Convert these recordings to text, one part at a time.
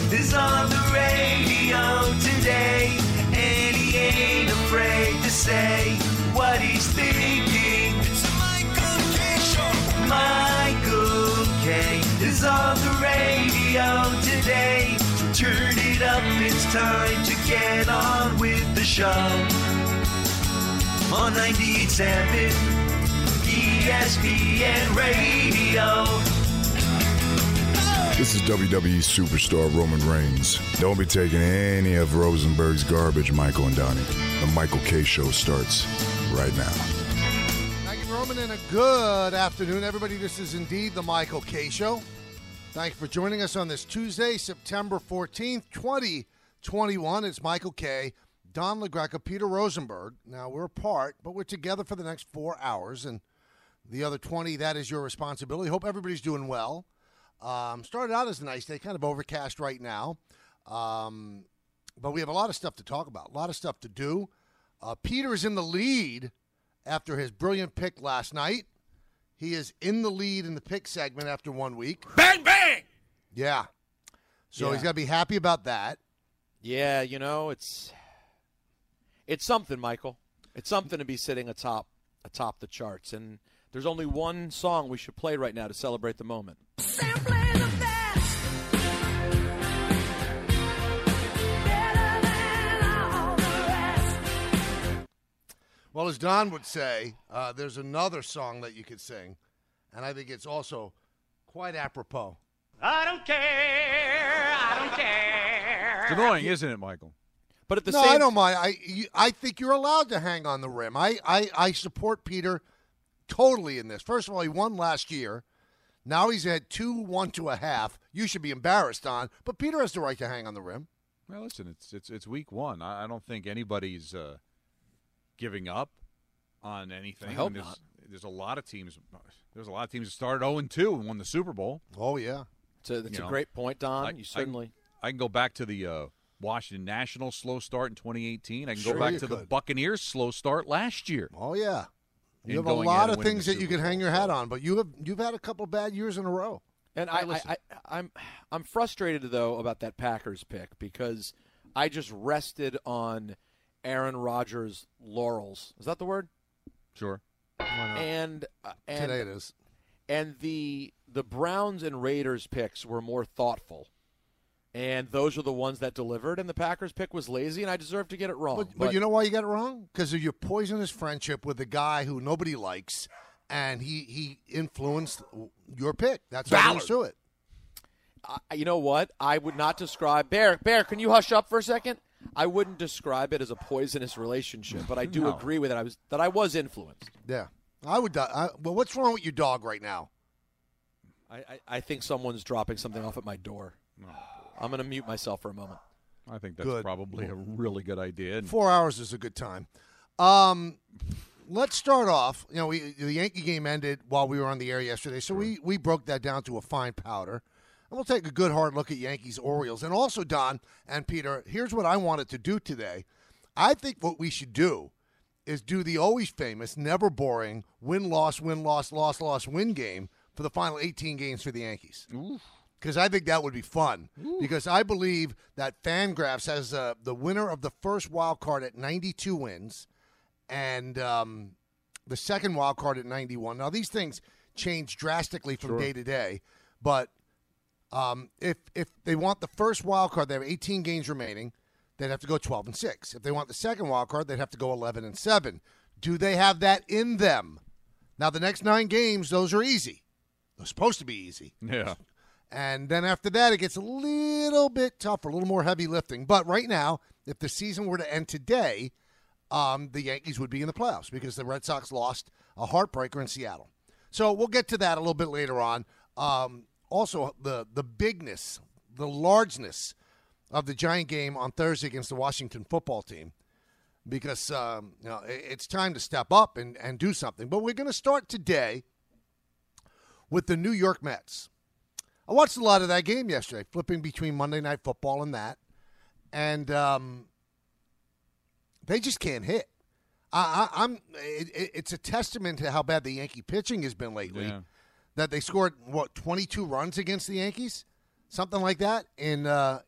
is on the radio today, and he ain't afraid to say what he's thinking. It's the Michael K. Show. Michael K. is on the radio today, so turn it up, it's time to get on with the show. On 98.7 ESPN Radio. This is WWE superstar Roman Reigns. Don't be taking any of Rosenberg's garbage, Michael and Donnie. The Michael K. Show starts right now. Thank you, Roman, and a good afternoon, everybody. This is indeed the Michael K. Show. Thank you for joining us on this Tuesday, September 14th, 2021. It's Michael K., Don LaGreca, Peter Rosenberg. Now, we're apart, but we're together for the next 4 hours, and the other 20, that is your responsibility. Hope everybody's doing well. Started out as a nice day, kind of overcast right now, but we have a lot of stuff to talk about, a lot of stuff to do. Peter is in the lead after his brilliant pick last night. He is in the lead in the pick segment after 1 week. Bang, bang! Yeah. So he's got to be happy about that. Yeah, you know, it's something, Michael. It's something to be sitting atop the charts. And there's only one song we should play right now to celebrate the moment. Well, as Don would say, there's another song that you could sing, and I think it's also quite apropos. I don't care. I don't care. It's annoying, isn't it, Michael? But at the No, same I don't mind. I think you're allowed to hang on the rim. I support Peter totally in this. First of all, he won last year. Now he's at 2-1 to a half. You should be embarrassed, Don. But Peter has the right to hang on the rim. Well, listen, it's week one. I don't think anybody's giving up on anything. I hope not. There's a lot of teams. There's a lot of teams that started 0-2 and won the Super Bowl. Oh yeah, it's a great point, Don. You certainly. I can go back to the Washington Nationals slow start in 2018. I can Sure go back you to the could. Buccaneers slow start last year. Oh yeah. You And have a going lot in and of winning things the that you Super can hang Bowl, your hat so. on, but you've had a couple bad years in a row. And I'm frustrated though about that Packers pick because I just rested on Aaron Rodgers' laurels. Is that the word? Sure. And Today it is. And the Browns and Raiders picks were more thoughtful. And those are the ones that delivered, and the Packers pick was lazy, and I deserve to get it wrong. But you know why you got it wrong? Because of your poisonous friendship with a guy who nobody likes, and he influenced your pick. That's all there is to it. You know what? I would not describe Bear. Can you hush up for a second? I wouldn't describe it as a poisonous relationship, but I do agree with it. I was influenced. Yeah, I would. Well, what's wrong with your dog right now? I think someone's dropping something off at my door. I'm going to mute myself for a moment. I think that's Good. probably a really good idea. 4 hours is a good time. Let's start off. You know, the Yankee game ended while we were on the air yesterday, so we broke that down to a fine powder. And we'll take a good hard look at Yankees-Orioles. And also, Don and Peter, here's what I wanted to do today. I think what we should do is do the always famous, never boring, win-loss, win-loss, loss-loss, win game for the final 18 games for the Yankees. Because I think that would be fun. Because I believe that Fangraphs has the winner of the first wild card at 92 wins and the second wild card at 91. Now, these things change drastically from day to day. But if they want the first wild card, they have 18 games remaining. They'd have to go 12-6. If they want the second wild card, they'd have to go 11-7. Do they have that in them? Now, the next 9 games, those are easy. They're supposed to be easy. Yeah. And then after that, it gets a little bit tougher, a little more heavy lifting. But right now, if the season were to end today, the Yankees would be in the playoffs because the Red Sox lost a heartbreaker in Seattle. So we'll get to that a little bit later on. Also, the bigness, the largeness of the Giant game on Thursday against the Washington football team because it's time to step up and do something. But we're going to start today with the New York Mets. I watched a lot of that game yesterday, flipping between Monday Night Football and that. And they just can't hit. It's a testament to how bad the Yankee pitching has been lately that they scored, 22 runs against the Yankees? something like that in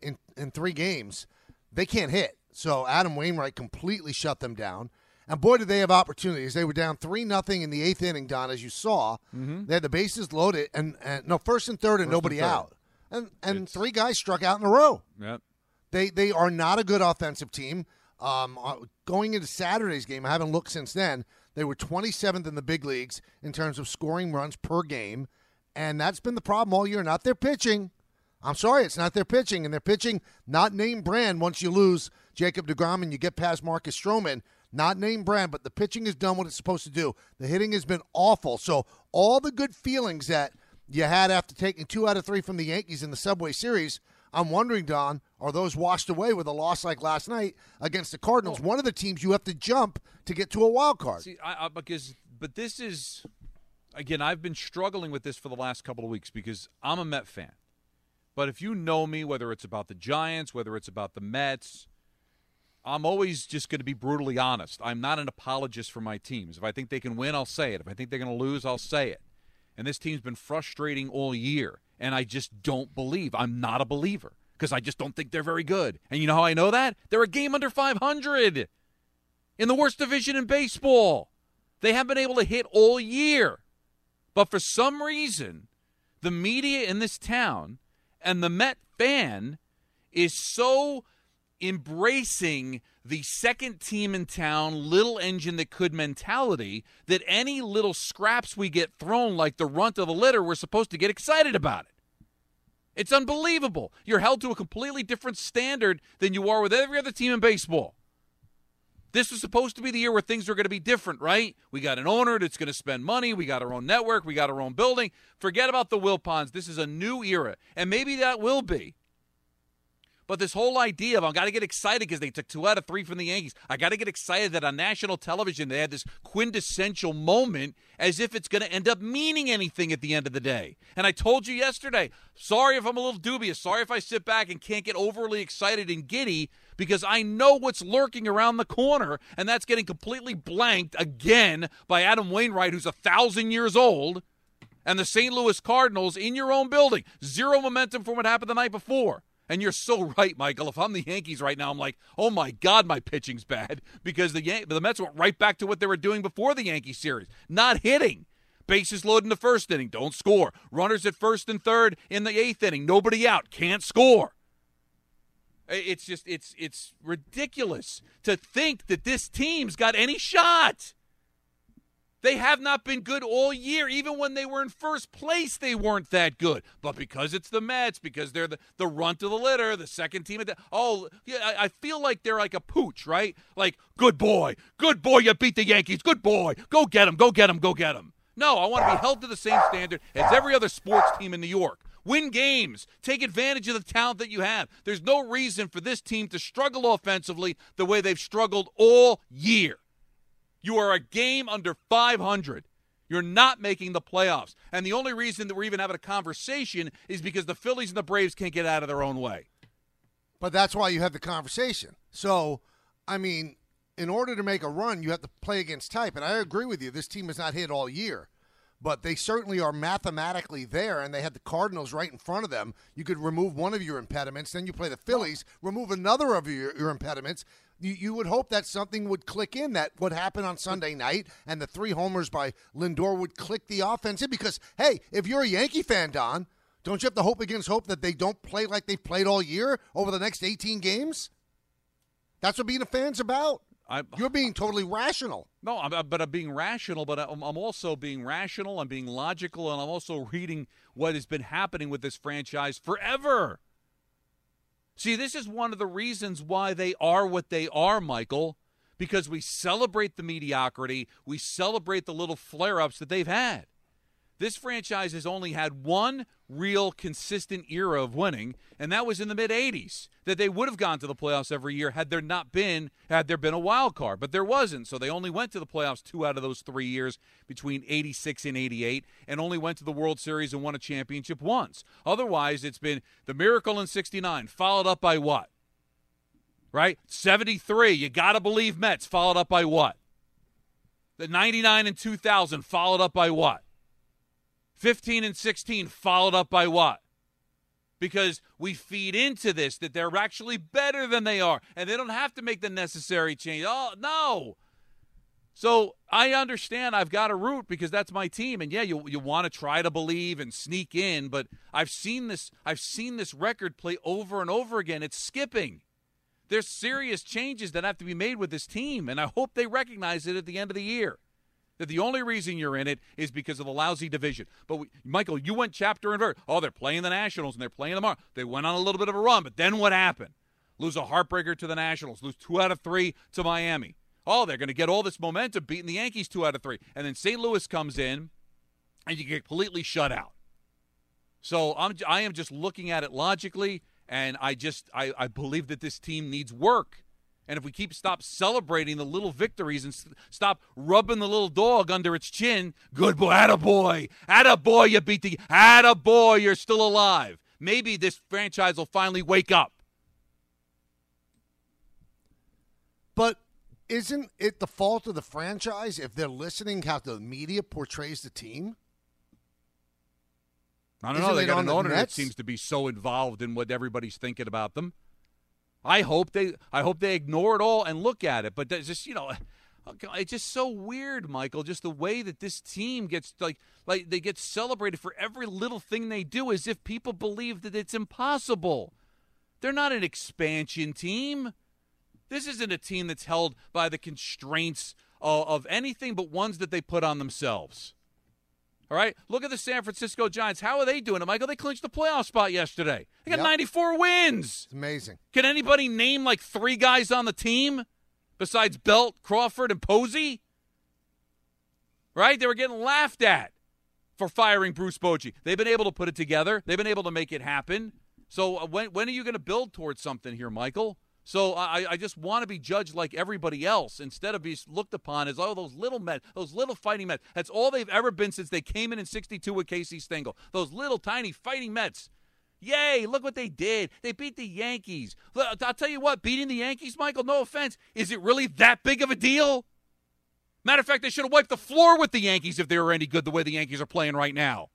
3 games. They can't hit. So Adam Wainwright completely shut them down. And boy, did they have opportunities. They were down 3-0 in the 8th inning, Don, as you saw. They had the bases loaded, and first and third, and nobody out. And 3 guys struck out in a row. Yep. They are not a good offensive team. Going into Saturday's game, I haven't looked since then, they were 27th in the big leagues in terms of scoring runs per game, and that's been the problem all year. Not their pitching. I'm sorry, it's not their pitching, and their pitching not name brand once you lose Jacob deGrom and you get past Marcus Stroman. Not name brand, but the pitching has done what it's supposed to do. The hitting has been awful. So all the good feelings that you had after taking 2 out of 3 from the Yankees in the Subway Series, I'm wondering, Don, are those washed away with a loss like last night against the Cardinals? One of the teams you have to jump to get to a wild card. See, but this is, again, I've been struggling with this for the last couple of weeks because I'm a Met fan. But if you know me, whether it's about the Giants, whether it's about the Mets, I'm always just going to be brutally honest. I'm not an apologist for my teams. If I think they can win, I'll say it. If I think they're going to lose, I'll say it. And this team's been frustrating all year, and I just don't believe. I'm not a believer because I just don't think they're very good. And you know how I know that? They're a game under 500 in the worst division in baseball. They haven't been able to hit all year. But for some reason, the media in this town and the Met fan is so embracing the second team in town, little engine that could mentality, that any little scraps we get thrown like the runt of the litter, we're supposed to get excited about it. It's unbelievable. You're held to a completely different standard than you are with every other team in baseball. This was supposed to be the year where things were going to be different, right? We got an owner that's going to spend money. We got our own network. We got our own building. Forget about the Wilpons. This is a new era, and maybe that will be. But this whole idea of I got to get excited because they took 2 out of 3 from the Yankees. I got to get excited that on national television they had this quintessential moment as if it's going to end up meaning anything at the end of the day. And I told you yesterday, sorry if I'm a little dubious. Sorry if I sit back and can't get overly excited and giddy because I know what's lurking around the corner, and that's getting completely blanked again by Adam Wainwright, who's 1,000 years old, and the St. Louis Cardinals in your own building. 0 momentum from what happened the night before. And you're so right, Michael. If I'm the Yankees right now, I'm like, oh, my God, my pitching's bad because the Mets went right back to what they were doing before the Yankee series, not hitting. Bases loaded in the first inning, don't score. Runners at first and third in the 8th inning, nobody out, can't score. It's just it's ridiculous to think that this team's got any shot. They have not been good all year. Even when they were in first place, they weren't that good. But because it's the Mets, because they're the runt of the litter, the second team. I feel like they're like a pooch, right? Like, good boy, you beat the Yankees. Good boy, go get him, go get him, go get him. No, I want to be held to the same standard as every other sports team in New York. Win games. Take advantage of the talent that you have. There's no reason for this team to struggle offensively the way they've struggled all year. You are a game under 500. You're not making the playoffs. And the only reason that we're even having a conversation is because the Phillies and the Braves can't get out of their own way. But that's why you have the conversation. So, I mean, in order to make a run, you have to play against type. And I agree with you. This team has not hit all year. But they certainly are mathematically there, and they had the Cardinals right in front of them. You could remove one of your impediments. Then you play the Phillies, remove another of your impediments. You would hope that something would click in, that what happened on Sunday night and the 3 homers by Lindor would click the offense in. Because, hey, if you're a Yankee fan, Don, don't you have to hope against hope that they don't play like they've played all year over the next 18 games? That's what being a fan's about. You're being totally rational. No, I'm being rational, but I'm also being rational. I'm being logical, and I'm also reading what has been happening with this franchise forever. See, this is one of the reasons why they are what they are, Michael, because we celebrate the mediocrity. We celebrate the little flare-ups that they've had. This franchise has only had one real consistent era of winning, and that was in the mid-'80s, that they would have gone to the playoffs every year had there been a wild card. But there wasn't, so they only went to the playoffs 2 out of those 3 years between 86 and 88, and only went to the World Series and won a championship once. Otherwise, it's been the miracle in 69, followed up by what? Right? 73, you got to believe Mets, followed up by what? The 99 and 2000, followed up by what? 15 and 16, followed up by what? because we feed into this that they're actually better than they are, and they don't have to make the necessary change. Oh, no. So I understand I've got to root because that's my team, and yeah, you want to try to believe and sneak in, but I've seen this record play over and over again. It's skipping. There's serious changes that have to be made with this team, and I hope they recognize it at the end of the year. That the only reason you're in it is because of the lousy division. But, Michael, you went chapter and verse. Oh, they're playing the Nationals, and they're playing tomorrow. They went on a little bit of a run, but then what happened? Lose a heartbreaker to the Nationals. Lose 2 out of 3 to Miami. Oh, they're going to get all this momentum beating the Yankees 2 out of 3. And then St. Louis comes in, and you get completely shut out. So I am just looking at it logically, and I believe that this team needs work. And if we stop celebrating the little victories and stop rubbing the little dog under its chin, good boy, attaboy, you beat the, attaboy, you're still alive. Maybe this franchise will finally wake up. But isn't it the fault of the franchise if they're listening how the media portrays the team? I don't know. They got an owner that seems to be so involved in what everybody's thinking about them. I hope they ignore it all and look at it. But it's just, it's just so weird, Michael, just the way that this team gets like they get celebrated for every little thing they do as if people believe that it's impossible. They're not an expansion team. This isn't a team that's held by the constraints of anything but ones that they put on themselves. All right? Look at the San Francisco Giants. How are they doing it, Michael? They clinched the playoff spot yesterday. They got 94 wins. It's amazing. Can anybody name like 3 guys on the team besides Belt, Crawford, and Posey? Right? They were getting laughed at for firing Bruce Bochy. They've been able to put it together. They've been able to make it happen. So when are you going to build towards something here, Michael? So I just want to be judged like everybody else instead of be looked upon as, those little Mets, those little fighting Mets. That's all they've ever been since they came in 62 with Casey Stengel. Those little tiny fighting Mets. Yay, look what they did. They beat the Yankees. I'll tell you what, beating the Yankees, Michael, no offense, is it really that big of a deal? Matter of fact, they should have wiped the floor with the Yankees if they were any good the way the Yankees are playing right now.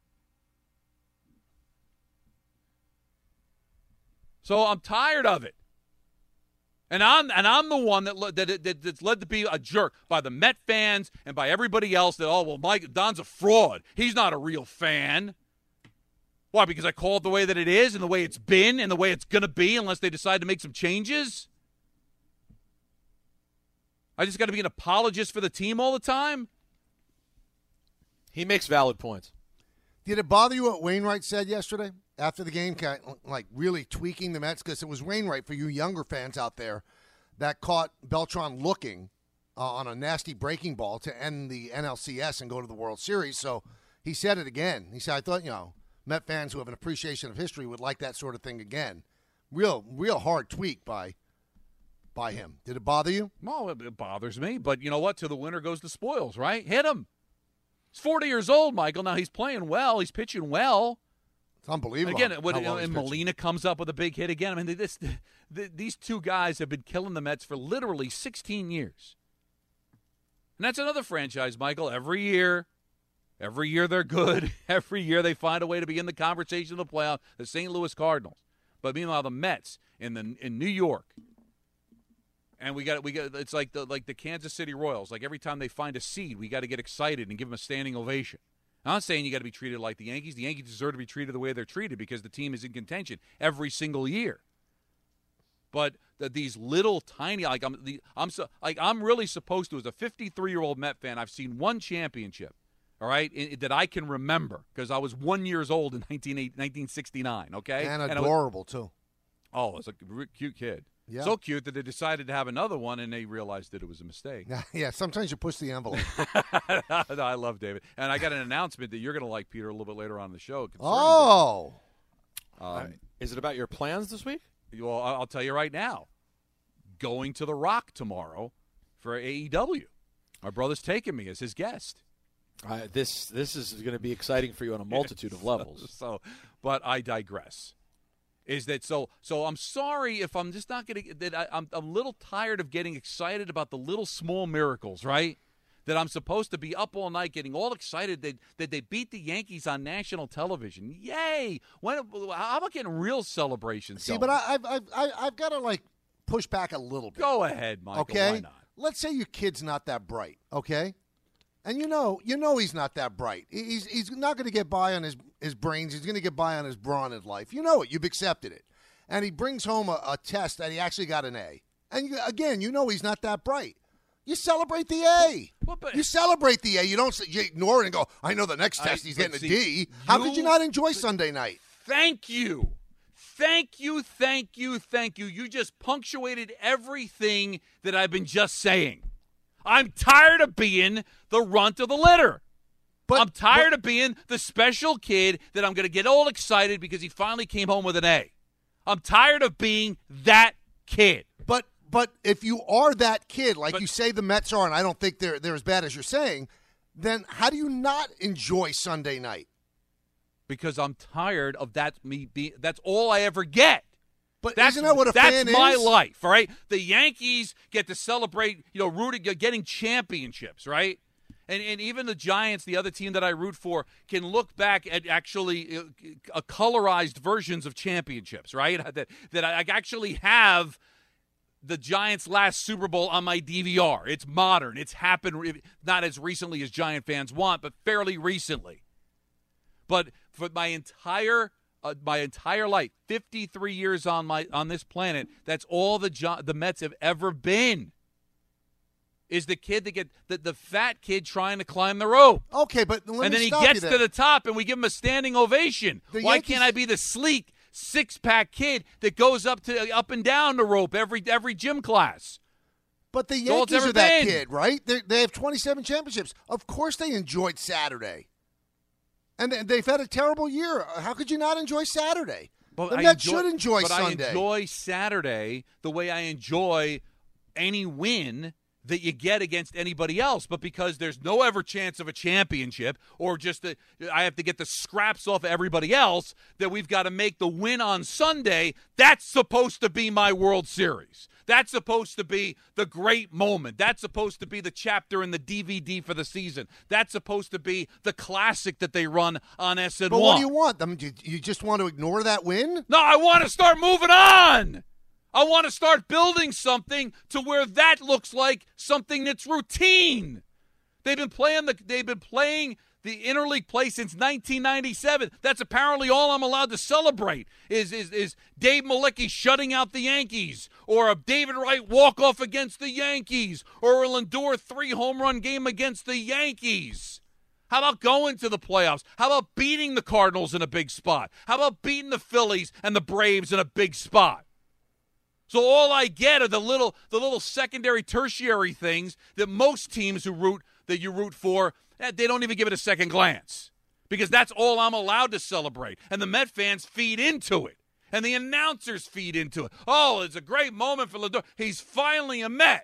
So I'm tired of it. And I'm the one that's led to be a jerk by the Met fans and by everybody else that, Don's a fraud. He's not a real fan. Why? Because I call it the way that it is and the way it's been and the way it's going to be unless they decide to make some changes? I just got to be an apologist for the team all the time? He makes valid points. Did it bother you what Wainwright said yesterday after the game, like really tweaking the Mets? Because it was Wainwright, for you younger fans out there, that caught Beltran looking on a nasty breaking ball to end the NLCS and go to the World Series. So he said it again. He said, I thought, Met fans who have an appreciation of history would like that sort of thing again. Real hard tweak by him. Did it bother you? Well, it bothers me. But you know what? To the winner goes the spoils, right? Hit him. He's 40 years old, Michael. Now, he's playing well. He's pitching well. It's unbelievable. And again, and Molina comes up with a big hit again. I mean, these 2 guys have been killing the Mets for literally 16 years. And that's another franchise, Michael. Every year they're good. Every year they find a way to be in the conversation of the playoff. The St. Louis Cardinals. But meanwhile, the Mets in New York. And we got it's like the Kansas City Royals. Like every time they find a seed, we got to get excited and give them a standing ovation. I'm not saying you got to be treated like the Yankees. The Yankees deserve to be treated the way they're treated because the team is in contention every single year. But these little tiny, I'm really supposed to, as a 53-year-old Met fan, I've seen 1 championship, all right, that I can remember because I was 1 year old in 1969. Okay, and adorable too. Oh, it's a cute kid. Yeah. So cute that they decided to have another one, and they realized that it was a mistake. Yeah, sometimes you push the envelope. No, I love David. And I got an announcement that you're going to like, Peter, a little bit later on in the show. Oh. Is it about your plans this week? Well, I'll tell you right now. Going to The Rock tomorrow for AEW. My brother's taking me as his guest. This is going to be exciting for you on a multitude of levels. But I digress. Is that so I'm sorry if I'm just not getting that I'm a little tired of getting excited about the little small miracles, right? that I'm supposed to be up all night getting all excited that they beat the Yankees on national television. Yay! How about getting real celebrations? See, going? but I've got to push back a little bit. Go ahead, Michael. Okay. Why not? Let's say your kid's not that bright. Okay. And you know he's not that bright. He's not going to get by on his brains. He's going to get by on his brawn in life. You know it. You've accepted it. And he brings home a test that he actually got an A. And again, he's not that bright. You celebrate the A. You celebrate the A. You don't you ignore it and go, I know the next test he's getting a D. How could you not enjoy Sunday night? Thank you. Thank you. You just punctuated everything that I've been just saying. I'm tired of being the runt of the litter. I'm tired of being the special kid that I'm going to get all excited because he finally came home with an A. I'm tired of being that kid. But if you are that kid, you say the Mets are, and I don't think they're as bad as you're saying, then how do you not enjoy Sunday night? Because I'm tired of that's all I ever get. But isn't that what a fan is? That's my life, all right? The Yankees get to celebrate, getting championships, right? And even the Giants, the other team that I root for, can look back at actually colorized versions of championships, right? That I actually have the Giants' last Super Bowl on my DVR. It's modern. It's happened not as recently as Giant fans want, but fairly recently. But for my entire life, 53 years on this planet, that's all the Mets have ever been. Is the kid that get the fat kid trying to climb the rope. Okay, but and then he gets to the top, and we give him a standing ovation. Why can't I be the sleek six-pack kid that goes up and down the rope every gym class? But the Yankees are that kid, right? They have 27 championships. Of course they enjoyed Saturday. And they've had a terrible year. How could you not enjoy Saturday? The Mets should enjoy Sunday. I enjoy Saturday the way I enjoy any win that you get against anybody else, but because there's no ever chance of a championship or just I have to get the scraps off of everybody else, that we've got to make the win on Sunday. That's supposed to be my World Series. That's supposed to be the great moment. That's supposed to be the chapter in the DVD for the season. That's supposed to be the classic that they run on SN1. But what do you want? You just want to ignore that win? No, I want to start moving on. I want to start building something to where that looks like something that's routine. They've been playing the interleague play since 1997. That's apparently all I'm allowed to celebrate is Dave Malicki shutting out the Yankees, or a David Wright walk-off against the Yankees, or a Lindor 3-home-run game against the Yankees. How about going to the playoffs? How about beating the Cardinals in a big spot? How about beating the Phillies and the Braves in a big spot? So all I get are the little secondary, tertiary things that most teams you root for, they don't even give it a second glance, because that's all I'm allowed to celebrate. And the Met fans feed into it, and the announcers feed into it. Oh, it's a great moment for Lindor. He's finally a Met.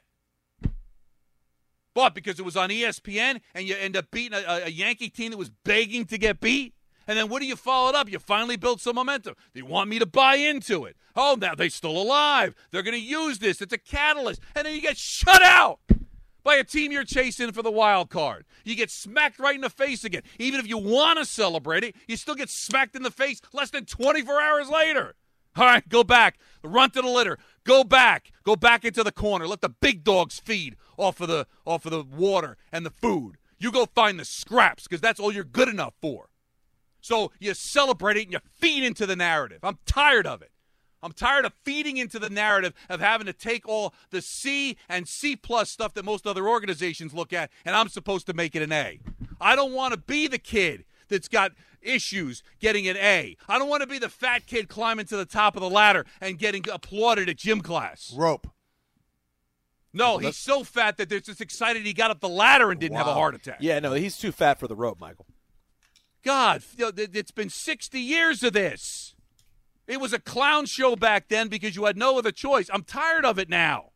But because it was on ESPN and you end up beating a Yankee team that was begging to get beat, and then what do you follow it up? You finally build some momentum. They want me to buy into it. Oh, now they're still alive. They're going to use this. It's a catalyst. And then you get shut out by a team you're chasing for the wild card. You get smacked right in the face again. Even if you want to celebrate it, you still get smacked in the face less than 24 hours later. All right, go back. Run to the litter. Go back. Go back into the corner. Let the big dogs feed off of the water and the food. You go find the scraps, because that's all you're good enough for. So you celebrate it and you feed into the narrative. I'm tired of it. I'm tired of feeding into the narrative of having to take all the C and C+ stuff that most other organizations look at, and I'm supposed to make it an A. I don't want to be the kid that's got issues getting an A. I don't want to be the fat kid climbing to the top of the ladder and getting applauded at gym class. Rope. No, he's so fat that they're just excited he got up the ladder and didn't have a heart attack. Yeah, no, he's too fat for the rope, Michael. God, it's been 60 years of this. It was a clown show back then because you had no other choice. I'm tired of it now.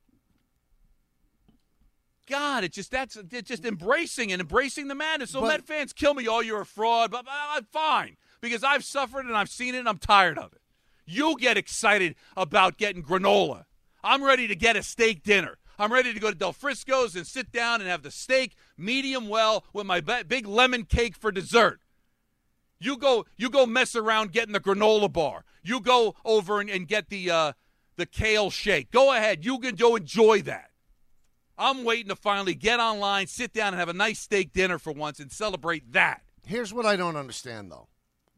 God, it's just embracing the madness. So Met fans kill me. Oh, you're a fraud. But I'm fine, because I've suffered and I've seen it and I'm tired of it. You get excited about getting granola. I'm ready to get a steak dinner. I'm ready to go to Del Frisco's and sit down and have the steak medium well with my big lemon cake for dessert. You go mess around getting the granola bar. You go over and get the kale shake. Go ahead. You can go enjoy that. I'm waiting to finally get online, sit down, and have a nice steak dinner for once and celebrate that. Here's what I don't understand, though.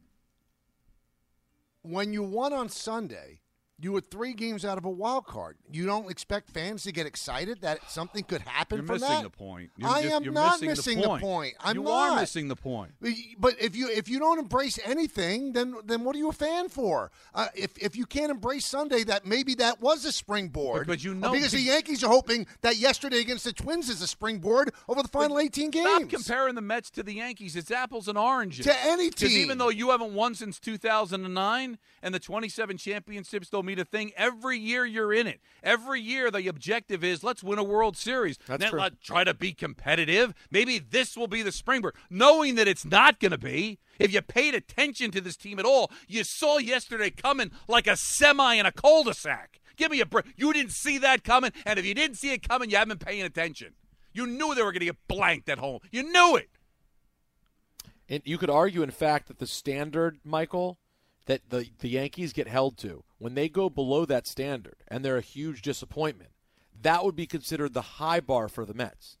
When you won on Sunday, you were 3 games out of a wild card. You don't expect fans to get excited that something could happen You're from that? missing the point. You're not missing the point. You are missing the point. But if you don't embrace anything, then what are you a fan for? If you can't embrace Sunday, that maybe that was a springboard. But you know, because the Yankees are hoping that yesterday against the Twins is a springboard over the final 18 games. Stop comparing the Mets to the Yankees. It's apples and oranges. To any team. Because even though you haven't won since 2009 and the 27 championships don't mean a thing, every year you're in it. Every year the objective is let's win a World Series. That's then true. Let's try to be competitive. Maybe this will be the springboard. Knowing that it's not going to be. If you paid attention to this team at all, you saw yesterday coming like a semi in a cul-de-sac. Give me a break. You didn't see that coming, and if you didn't see it coming, you haven't been paying attention. You knew they were going to get blanked at home. You knew it. And you could argue, in fact, that the standard, Michael, that the Yankees get held to, when they go below that standard and they're a huge disappointment, that would be considered the high bar for the Mets.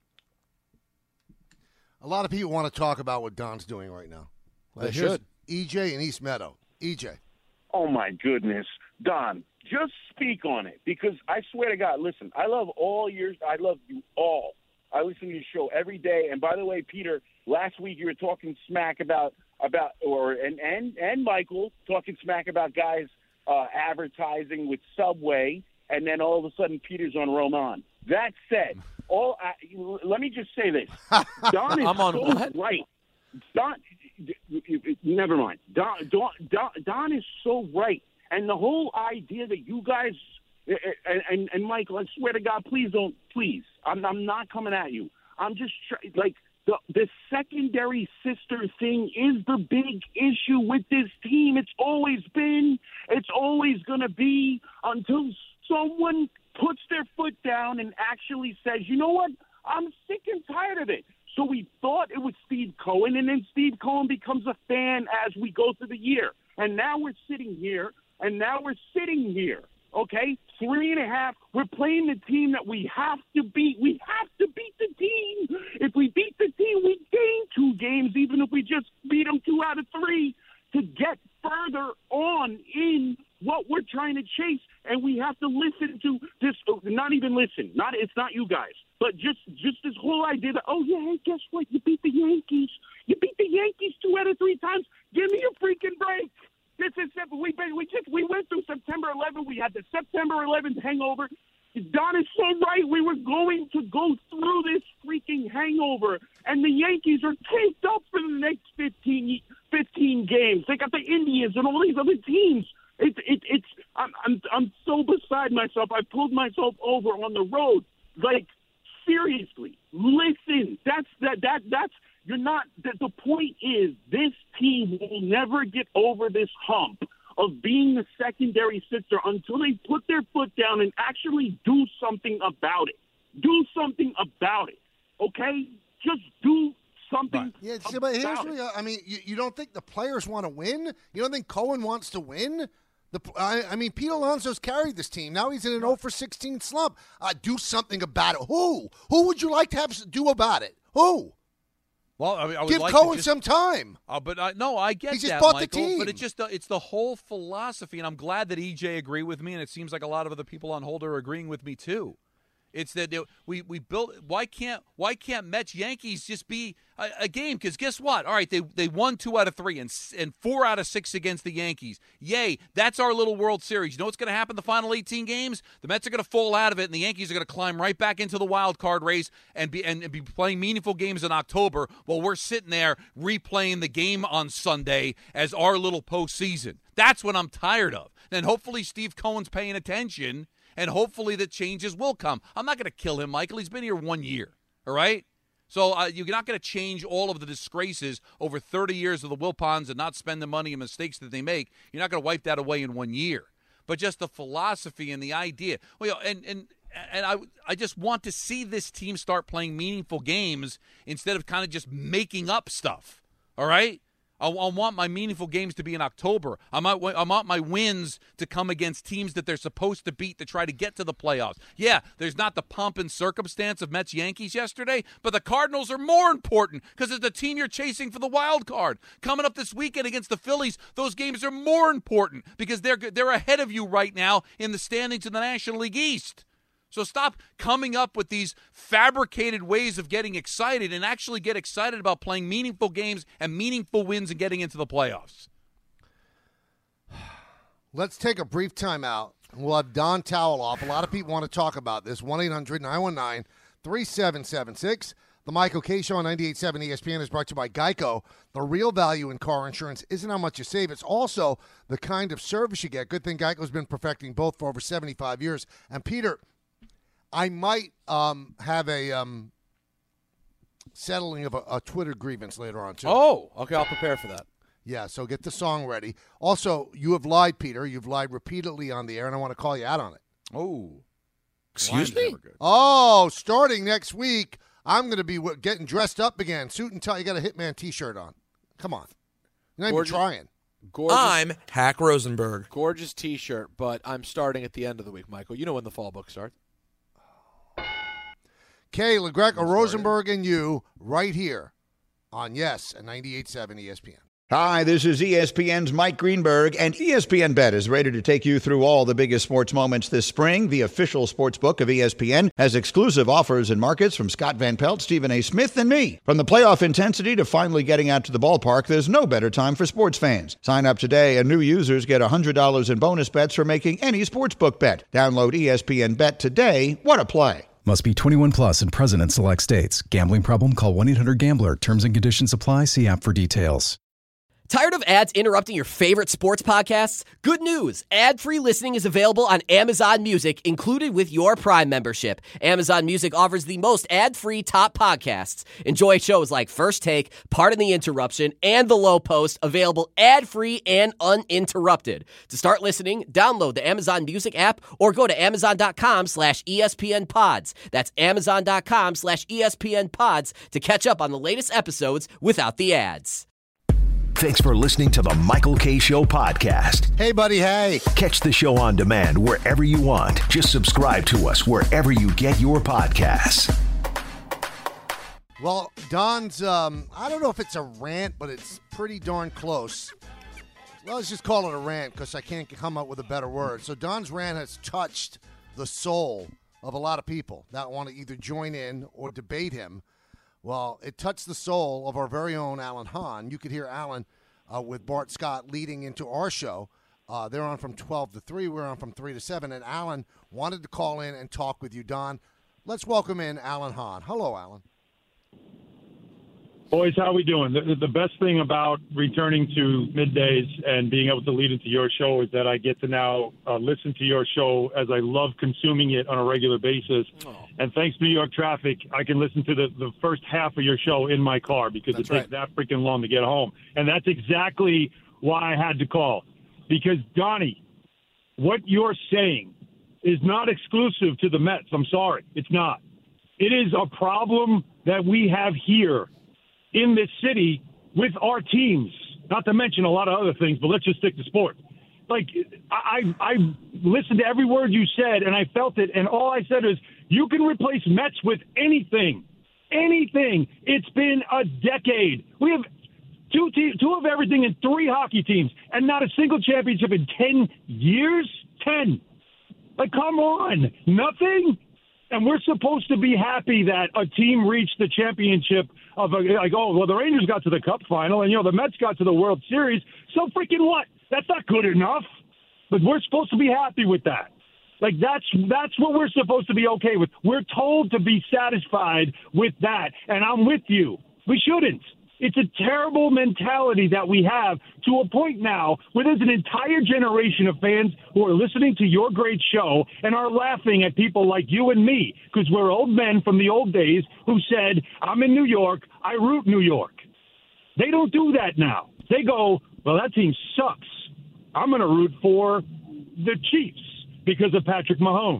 A lot of people want to talk about what Don's doing right now. They Here's should. EJ in East Meadow. EJ. Oh, my goodness. Don, just speak on it because I swear to God, listen, I love you all. I listen to your show every day. And by the way, Peter, last week you were talking smack about Michael talking smack about guys advertising with Subway, and then all of a sudden Peter's on Roman. That said, let me just say this. Don is so right. Don, never mind. Don is so right. And the whole idea that you guys and Michael, I swear to God, please. I'm not coming at you. I'm just the secondary sister thing is the big issue with this team. It's always been. It's always going to be until someone puts their foot down and actually says, you know what? I'm sick and tired of it. So we thought it was Steve Cohen, and then Steve Cohen becomes a fan as we go through the year. And now we're sitting here, okay? 3.5. We're playing the team that we have to beat. We have to beat the team. If we beat the team, we gain 2 games, even if we just beat them 2 out of 3 to get further on in what we're trying to chase. And we have to listen to this, not even listen. It's not you guys, but just this whole idea that, oh, yeah, hey, guess what? You beat the Yankees. You beat the Yankees 2 out of 3 times. Give me a freaking break. This is simple. We went through September 11th. We had the September 11th hangover. Don is so right. We were going to go through this freaking hangover, and the Yankees are taped up for the next 15 games. They got the Indians and all these other teams. I'm so beside myself. I pulled myself over on the road. Like, seriously, listen. That's you're not. The point is, this team will never get over this hump of being the secondary sister until they put their foot down and actually do something about it. Do something about it, okay? Just do something. Yeah, but here's what I mean. You don't think the players want to win? You don't think Cohen wants to win? I mean, Pete Alonso's carried this team. Now he's in an 0-for-16 slump. Do something about it. Who? Who would you like to have do about it? Who? Well, I would give like Cohen some time. I get he just that, bought Michael. The team. But it's the whole philosophy, and I'm glad that EJ agreed with me, and it seems like a lot of other people on hold are agreeing with me too. It's that we built. Why can't Mets Yankees just be a game? Because guess what? All right, they won 2 out of 3 and 4 out of 6 against the Yankees. Yay! That's our little World Series. You know what's going to happen? The final 18 games, the Mets are going to fall out of it, and the Yankees are going to climb right back into the wild card race and be playing meaningful games in October while we're sitting there replaying the game on Sunday as our little postseason. That's what I'm tired of. Then hopefully Steve Cohen's paying attention. And hopefully the changes will come. I'm not going to kill him, Michael. He's been here 1 year, all right? So you're not going to change all of the disgraces over 30 years of the Wilpons and not spend the money and mistakes that they make. You're not going to wipe that away in 1 year. But just the philosophy and the idea. Well, and I just want to see this team start playing meaningful games instead of kind of just making up stuff. All right? I want my meaningful games to be in October. I want my wins to come against teams that they're supposed to beat to try to get to the playoffs. Yeah, there's not the pomp and circumstance of Mets-Yankees yesterday, but the Cardinals are more important because it's the team you're chasing for the wild card. Coming up this weekend against the Phillies, those games are more important because they're ahead of you right now in the standings in the National League East. So stop coming up with these fabricated ways of getting excited and actually get excited about playing meaningful games and meaningful wins and getting into the playoffs. Let's take a brief timeout. We'll have Don Towel off. A lot of people want to talk about this. 1-800-919-3776. The Michael Kay Show on 98.7 ESPN is brought to you by Geico. The real value in car insurance isn't how much you save. It's also the kind of service you get. Good thing Geico's been perfecting both for over 75 years. And, Peter, I might have a settling of a Twitter grievance later on, too. Oh, okay. I'll prepare for that. Yeah, so get the song ready. Also, you have lied, Peter. You've lied repeatedly on the air, and I want to call you out on it. Oh. Excuse me? Oh, starting next week, I'm going to be getting dressed up again. Suit and tie. You got a Hitman T-shirt on. Come on. You're not even trying. Gorgeous, I'm Hack Rosenberg. Gorgeous T-shirt, but I'm starting at the end of the week, Michael. You know when the fall book starts. Kay, LaGreca, Rosenberg, and you right here on Yes at 98.7 ESPN. Hi, this is ESPN's Mike Greenberg, and ESPN Bet is ready to take you through all the biggest sports moments this spring. The official sports book of ESPN has exclusive offers and markets from Scott Van Pelt, Stephen A. Smith, and me. From the playoff intensity to finally getting out to the ballpark, there's no better time for sports fans. Sign up today, and new users get $100 in bonus bets for making any sportsbook bet. Download ESPN Bet today. What a play. Must be 21 plus and present in select states. Gambling problem? Call 1-800-GAMBLER. Terms and conditions apply. See app for details. Tired of ads interrupting your favorite sports podcasts? Good news. Ad-free listening is available on Amazon Music, included with your Prime membership. Amazon Music offers the most ad-free top podcasts. Enjoy shows like First Take, Pardon the Interruption, and The Low Post, available ad-free and uninterrupted. To start listening, download the Amazon Music app or go to Amazon.com/ESPN Pods. That's Amazon.com/ESPN Pods to catch up on the latest episodes without the ads. Thanks for listening to the Michael Kay Show podcast. Hey, buddy, hey. Catch the show on demand wherever you want. Just subscribe to us wherever you get your podcasts. Well, Don's, I don't know if it's a rant, but it's pretty darn close. Well, let's just call it a rant because I can't come up with a better word. So Don's rant has touched the soul of a lot of people that want to either join in or debate him. Well, it touched the soul of our very own Alan Hahn. You could hear Alan with Bart Scott leading into our show. They're on from 12 to 3. We're on from 3 to 7. And Alan wanted to call in and talk with you, Don. Let's welcome in Alan Hahn. Hello, Alan. Boys, how we doing? The best thing about returning to middays and being able to lead into your show is that I get to now listen to your show as I love consuming it on a regular basis. Oh. And thanks to New York traffic, I can listen to the first half of your show in my car because it takes that freaking long to get home. And that's exactly why I had to call. Because, Donnie, what you're saying is not exclusive to the Mets. I'm sorry. It's not. It is a problem that we have here in this city with our teams, not to mention a lot of other things, but let's just stick to sport. Like, I listened to every word you said, and I felt it, and all I said is, you can replace Mets with anything. Anything. It's been a decade. We have two of everything and 3 hockey teams, and not a single championship in 10 years? 10. Like, come on. Nothing? And we're supposed to be happy that a team reached the championship of the Rangers got to the Cup final and, the Mets got to the World Series. So freaking what? That's not good enough. But we're supposed to be happy with that. Like, that's what we're supposed to be okay with. We're told to be satisfied with that. And I'm with you. We shouldn't. It's a terrible mentality that we have to a point now where there's an entire generation of fans who are listening to your great show and are laughing at people like you and me because we're old men from the old days who said, I'm in New York, I root New York. They don't do that now. They go, well, that team sucks. I'm going to root for the Chiefs because of Patrick Mahomes,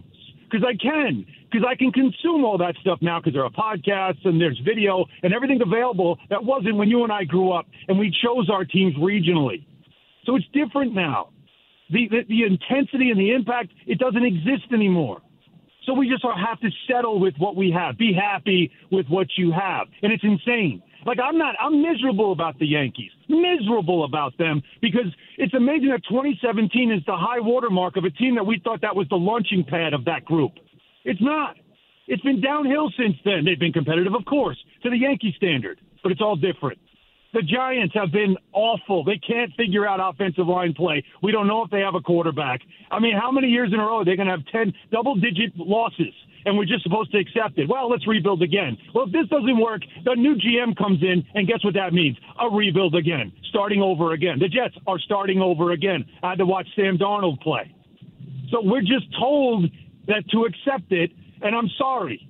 because I can. Because I can consume all that stuff now because there are podcasts and there's video and everything available that wasn't when you and I grew up and we chose our teams regionally. So it's different now. The intensity and the impact, it doesn't exist anymore. So we just have to settle with what we have. Be happy with what you have. And it's insane. Like, I'm miserable about the Yankees. Miserable about them because it's amazing that 2017 is the high watermark of a team that we thought that was the launching pad of that group. It's not. It's been downhill since then. They've been competitive, of course, to the Yankee standard, but it's all different. The Giants have been awful. They can't figure out offensive line play. We don't know if they have a quarterback. I mean, how many years in a row are they going to have 10 double-digit losses, and we're just supposed to accept it? Well, let's rebuild again. Well, if this doesn't work, the new GM comes in, and guess what that means? A rebuild again, starting over again. The Jets are starting over again. I had to watch Sam Darnold play. So we're just told that to accept it, and I'm sorry.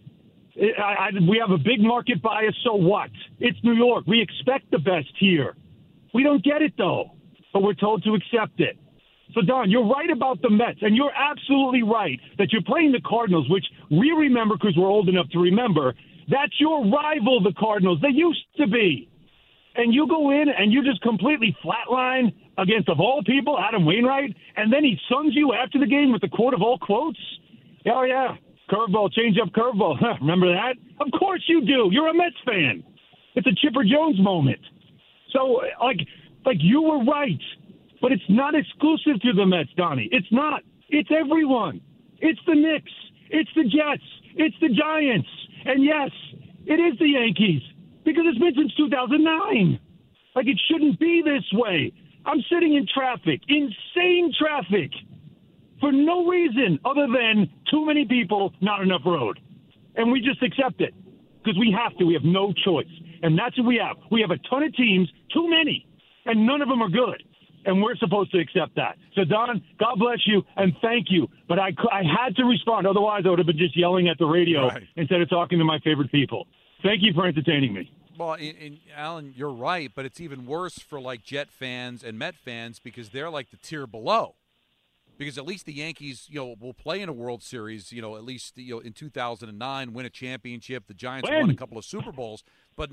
We have a big market bias, so what? It's New York. We expect the best here. We don't get it, though, but we're told to accept it. So, Don, you're right about the Mets, and you're absolutely right that you're playing the Cardinals, which we remember because we're old enough to remember. That's your rival, the Cardinals. They used to be. And you go in and you just completely flatline against, of all people, Adam Wainwright, and then he sons you after the game with the quote of all quotes? Oh, yeah. Curveball, change-up curveball. Remember that? Of course you do. You're a Mets fan. It's a Chipper Jones moment. So, like you were right, but it's not exclusive to the Mets, Donnie. It's not. It's everyone. It's the Knicks. It's the Jets. It's the Giants. And, yes, it is the Yankees because it's been since 2009. Like, it shouldn't be this way. I'm sitting in traffic, insane traffic, for no reason other than too many people, not enough road. And we just accept it because we have to. We have no choice. And that's what we have. We have a ton of teams, too many, and none of them are good. And we're supposed to accept that. So, Don, God bless you and thank you. But I had to respond. Otherwise, I would have been just yelling at the radio instead of talking to my favorite people. Thank you for entertaining me. Well, and Alan, you're right, but it's even worse for, like, Jet fans and Met fans because they're like the tier below. Because at least the Yankees, will play in a World Series, at least in 2009, win a championship. The Giants won a couple of Super Bowls, but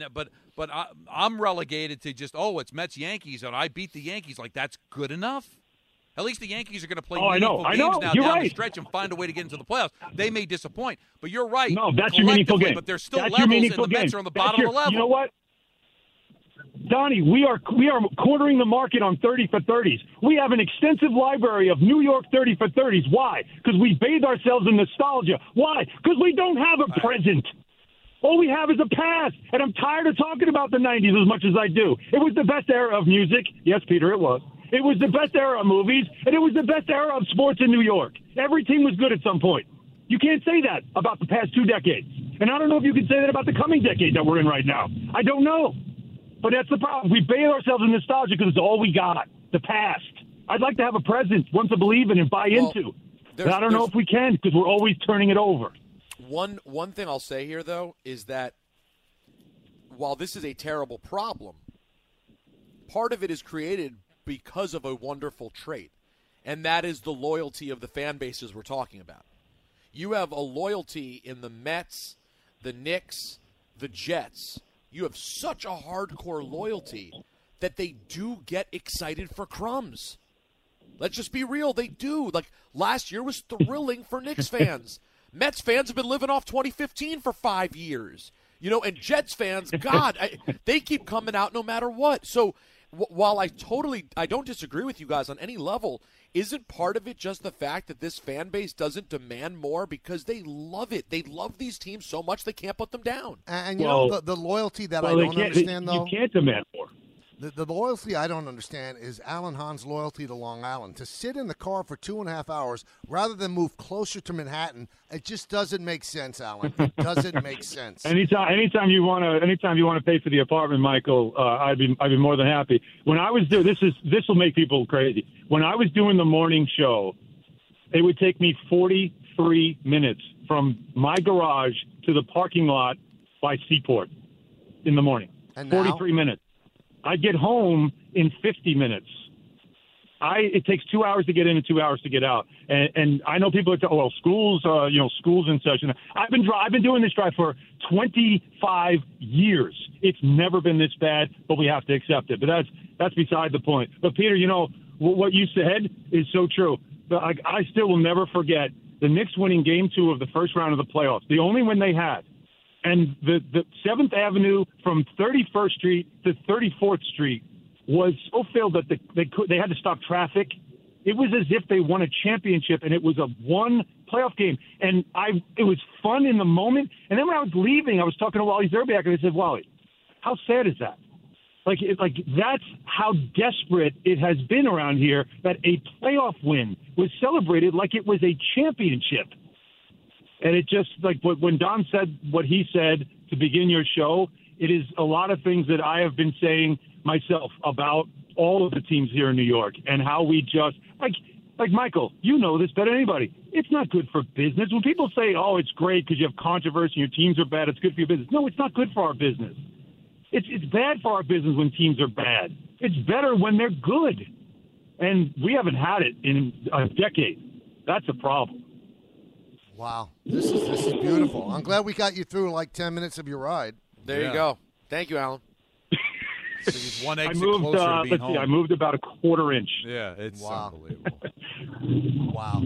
I'm relegated to just it's Mets Yankees and I beat the Yankees. Like, that's good enough. At least the Yankees are going to play meaningful games now you're down the stretch and find a way to get into the playoffs. They may disappoint, but you're right. No, that's your meaningful game. But there's still levels, and the Mets are on the bottom of the level. You know what? Donnie, we are quartering the market on 30 for 30s. We have an extensive library of New York 30 for 30s. Why? Because we bathe ourselves in nostalgia. Why? Because we don't have a present. All we have is a past. And I'm tired of talking about the 90s as much as I do. It was the best era of music. Yes, Peter, it was. It was the best era of movies, and it was the best era of sports in New York. Every team was good at some point. You can't say that about the past 2 decades. And I don't know if you can say that about the coming decade that we're in right now. I don't know. But that's the problem. We bathe ourselves in nostalgia because it's all we got, the past. I'd like to have a present, one to believe in and buy into. But I don't know if we can because we're always turning it over. One thing I'll say here, though, is that while this is a terrible problem, part of it is created because of a wonderful trait, and that is the loyalty of the fan bases we're talking about. You have a loyalty in the Mets, the Knicks, the Jets. You have such a hardcore loyalty that they do get excited for crumbs. Let's just be real. They do. Like, last year was thrilling for Knicks fans. Mets fans have been living off 2015 for 5 years. And Jets fans, God, they keep coming out no matter what. So while I don't disagree with you guys on any level, isn't part of it just the fact that this fan base doesn't demand more because they love it? They love these teams so much they can't put them down. And the loyalty that I don't understand, though. You can't demand more. The loyalty I don't understand is Alan Hahn's loyalty to Long Island. To sit in the car for 2.5 hours rather than move closer to Manhattan, it just doesn't make sense, Alan. It doesn't make sense. Anytime you want to pay for the apartment, Michael, I'd be more than happy. When I was doing this will make people crazy. When I was doing the morning show, it would take me 43 minutes from my garage to the parking lot by Seaport in the morning. And 43 minutes. I'd get home in 50 minutes. It takes 2 hours to get in and 2 hours to get out. And I know people are schools and such. And I've been doing this drive for 25 years. It's never been this bad, but we have to accept it. But that's beside the point. But Peter, what you said is so true. But I still will never forget the Knicks winning Game 2 of the first round of the playoffs, the only win they had. And the 7th Avenue from 31st Street to 34th Street was so filled that they had to stop traffic. It was as if they won a championship, and it was a one playoff game. And it was fun in the moment. And then when I was leaving, I was talking to Wally Zerbiak, and I said, Wally, how sad is that? Like that's how desperate it has been around here, that a playoff win was celebrated like it was a championship. And it just, when Don said what he said to begin your show, it is a lot of things that I have been saying myself about all of the teams here in New York and how we just like Michael, you know this better than anybody. It's not good for business. When people say, oh, it's great because you have controversy and your teams are bad, it's good for your business. No, it's not good for our business. It's bad for our business when teams are bad. It's better when they're good. And we haven't had it in a decade. That's a problem. Wow. This is beautiful. I'm glad we got you through 10 minutes of your ride. There you go. Thank you, Alan. So he's one exit closer to being home. I moved about a quarter inch. Yeah, it's unbelievable. Wow.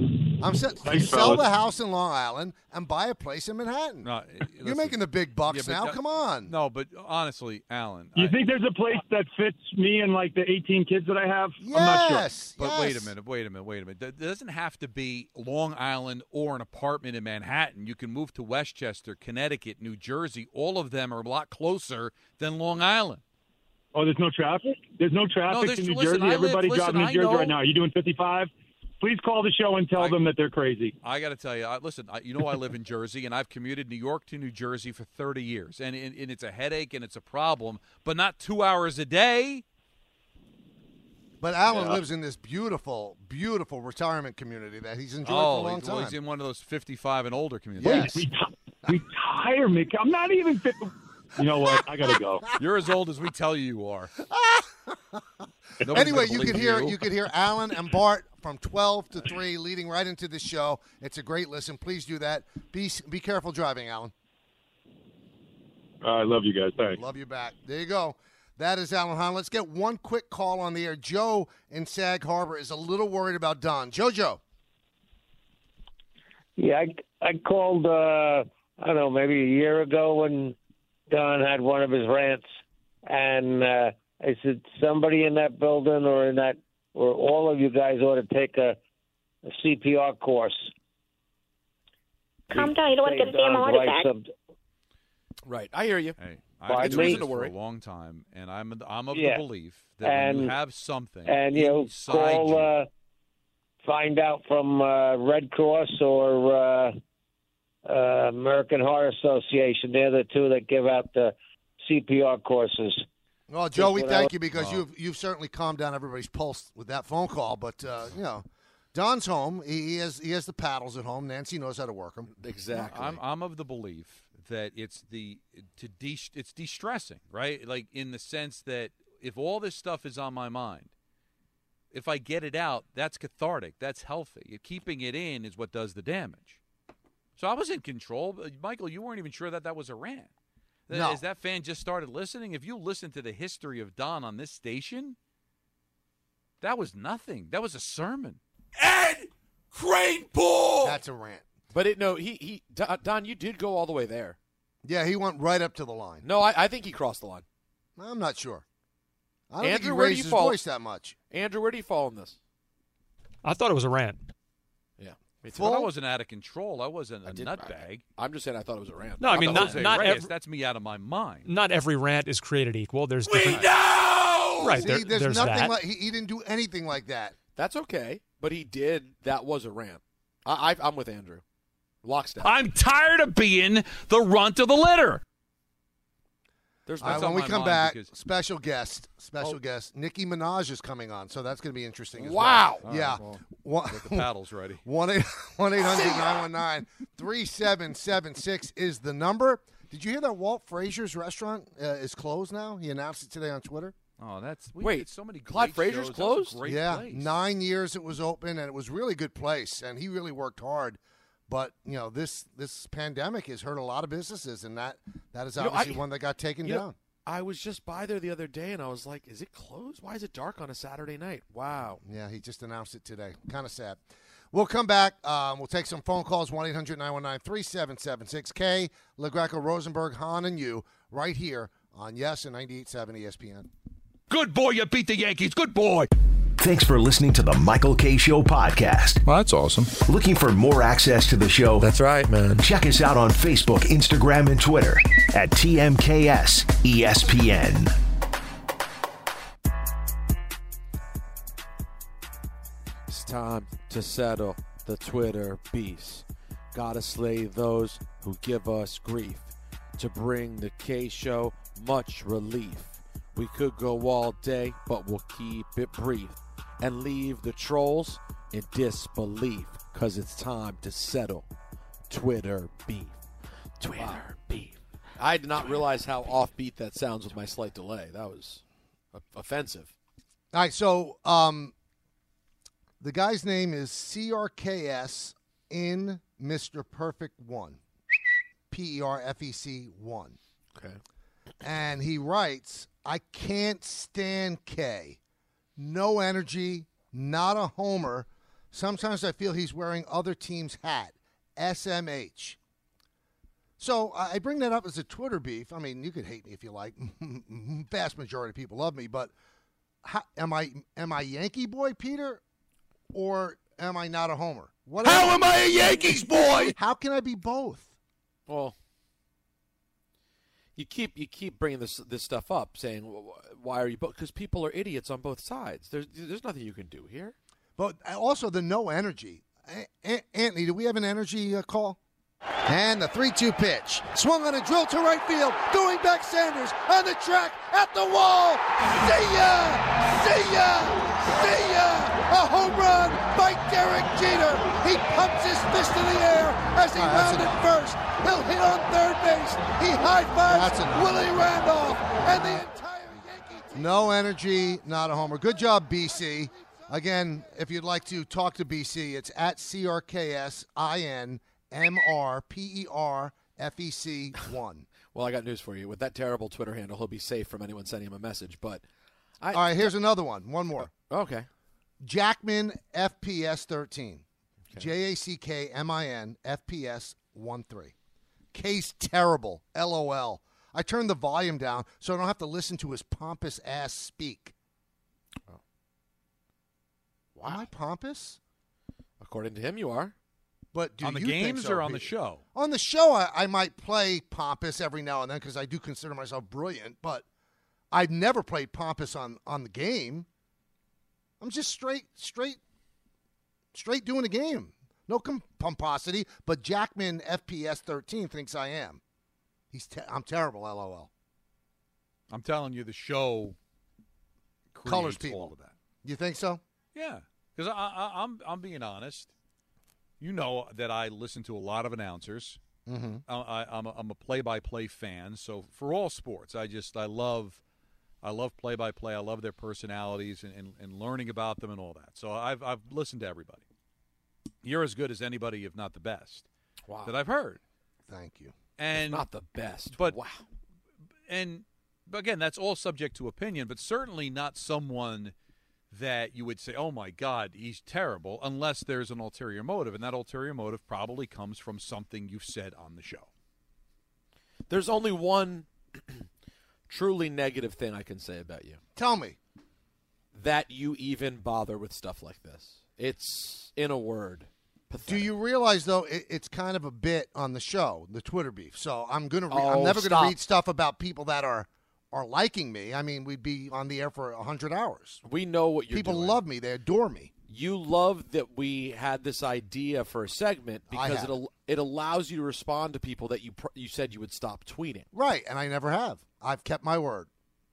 Sell the house in Long Island and buy a place in Manhattan. No, You're making the big bucks now. Come on. No, but honestly, Alan. You think there's a place that fits me and the 18 kids that I have? Yes. I'm not sure. But wait a minute. It doesn't have to be Long Island or an apartment in Manhattan. You can move to Westchester, Connecticut, New Jersey. All of them are a lot closer than Long Island. Oh, there's no traffic? There's no traffic in New Jersey? Everybody driving New Jersey right now. Are you doing 55? Please call the show and tell them that they're crazy. I got to tell you, I live in Jersey, and I've commuted New York to New Jersey for 30 years. And it's a headache and it's a problem, but not 2 hours a day. But Alan lives in this beautiful, beautiful retirement community that he's enjoyed for a long time. He's in one of those 55 and older communities. Yes. Retirement? I'm not even 50. You know what? I gotta go. You're as old as we tell you are. Anyway, you could hear Alan and Bart from 12 to 3 leading right into the show. It's a great listen. Please do that. Be careful driving, Alan. I love you guys. Thanks. Love you back. There you go. That is Alan Hahn. Let's get one quick call on the air. Joe in Sag Harbor is a little worried about Don. Jojo. Yeah, I called, I don't know, maybe a year ago when Don had one of his rants, and I said somebody in that building or all of you guys ought to take a CPR course. Calm down. You don't want to get a damn heart attack. Right. I hear you. Hey, I've been doing this for a long time, and I'm of the belief that when you have something inside find out from Red Cross or American Heart Association. They're the two that give out the CPR courses. Well, Joe, we thank you because you've certainly calmed down everybody's pulse with that phone call. But Don's home. He has the paddles at home. Nancy knows how to work them. Exactly. I'm of the belief that it's de-stressing, right? Like in the sense that if all this stuff is on my mind, if I get it out, that's cathartic. That's healthy. Keeping it in is what does the damage. So I was in control. Michael, you weren't even sure that was a rant. No. As that fan just started listening, if you listen to the history of Don on this station, that was nothing. That was a sermon. Ed Kranepool! That's a rant. But Don, you did go all the way there. Yeah, he went right up to the line. No, I think he crossed the line. I'm not sure. I don't Andrew, think he where do raised you his fall? voice that much. Andrew, where do you fall in this? I thought it was a rant. Yeah. Well, I wasn't out of control. I wasn't a nutbag. I'm just saying I thought it was a rant. No, I mean, not that's me out of my mind. Not every rant is created equal. There's different. know! Right, See, there's nothing that. like he didn't do anything like that. That's okay, but he did. That was a rant. I'm with Andrew. Lockstep. I'm tired of being the runt of the litter. When we come back, special guest, Nicki Minaj is coming on, so that's going to be interesting as well. Wow. Yeah. Get the paddles ready. 1-800-919-3776 is the number. Did you hear that Walt Frazier's restaurant is closed now? He announced it today on Twitter. Oh, Wait, did so many Clyde great Frazier's shows. That was a closed? great Yeah, place. 9 years it was open, and it was a really good place, and he really worked hard. But, this pandemic has hurt a lot of businesses, and that is obviously one that got taken down. I was just by there the other day, and I was like, is it closed? Why is it dark on a Saturday night? Wow. Yeah, he just announced it today. Kind of sad. We'll come back. We'll take some phone calls, 1-800-919-3776. LaGreca, Rosenberg, Hahn, and you, right here on Yes and 98.7 ESPN. Good boy, you beat the Yankees. Good boy. Thanks for listening to the Michael K. Show podcast. Well, that's awesome. Looking for more access to the show? That's right, man. Check us out on Facebook, Instagram, and Twitter at TMKS ESPN. It's time to settle the Twitter beefs. Gotta slay those who give us grief. To bring the K Show much relief. We could go all day, but we'll keep it brief. And leave the trolls in disbelief. Cause it's time to settle Twitter beef. Twitter beef. I did not realize how offbeat that sounds with my slight delay. That was offensive. All right, so the guy's name is CRKS in Mr. Perfect 1. PERFEC 1. Okay. And he writes, I can't stand K. No energy, not a homer. Sometimes I feel he's wearing other team's hat. SMH. So I bring that up as a Twitter beef. I mean, you could hate me if you like. Vast majority of people love me, but am I Yankee boy, Peter, or am I not a homer? How am I a Yankees boy? How can I be both? Well, you keep bringing this stuff up, saying why are you both? Because people are idiots on both sides. There's nothing you can do here. But also the no energy. Anthony, do we have an energy call? And the 3-2 pitch. Swung on a drill to right field. Doing back Sanders on the track at the wall. See ya! See ya! See ya! A home run by Derek Jeter. He pumps his fist in the air as he rounded first. He'll hit on third base. He high-fives Willie Randolph and the entire Yankee team. No energy, not a homer. Good job, BC. Again, if you'd like to talk to BC, it's at CRKSINMRPERFEC1. Well, I got news for you. With that terrible Twitter handle, he'll be safe from anyone sending him a message. But all right, here's another one. One more. Okay. Jackman FPS13. Okay. JACKMIN FPS13. K's terrible. LOL. I turned the volume down so I don't have to listen to his pompous ass speak. Oh. Wow. Am I pompous? According to him, you are. But do on the you games think so, or on Pete? the show? On the show, I might play pompous every now and then because I do consider myself brilliant, but I've never played pompous on the game. I'm just straight doing a game. No pomposity, but Jackman FPS 13 thinks I am. I'm terrible, LOL. I'm telling you, the show colors creates people. all of that. You think so? Yeah, because I'm being honest. You know that I listen to a lot of announcers. Mm-hmm. I'm a play-by-play fan. So for all sports, I love play-by-play. I love their personalities and learning about them and all that. So I've listened to everybody. You're as good as anybody, if not the best, that I've heard. Thank you. And not the best, but wow. And but again, that's all subject to opinion. But certainly not someone that you would say, "Oh my God, he's terrible," unless there's an ulterior motive, and that ulterior motive probably comes from something you've said on the show. There's only one truly negative thing I can say about you. Tell me. That you even bother with stuff like this. It's, in a word, pathetic. Do you realize, though, it's kind of a bit on the show, the Twitter beef. So I'm going to Oh, I'm never going to stop. read stuff about people that are liking me. I mean, we'd be on the air for 100 hours. We know what you're People doing. love me. They adore me. You love that we had this idea for a segment because have. it allows you to respond to people that you said you would stop tweeting. Right, and I never have. I've kept my word.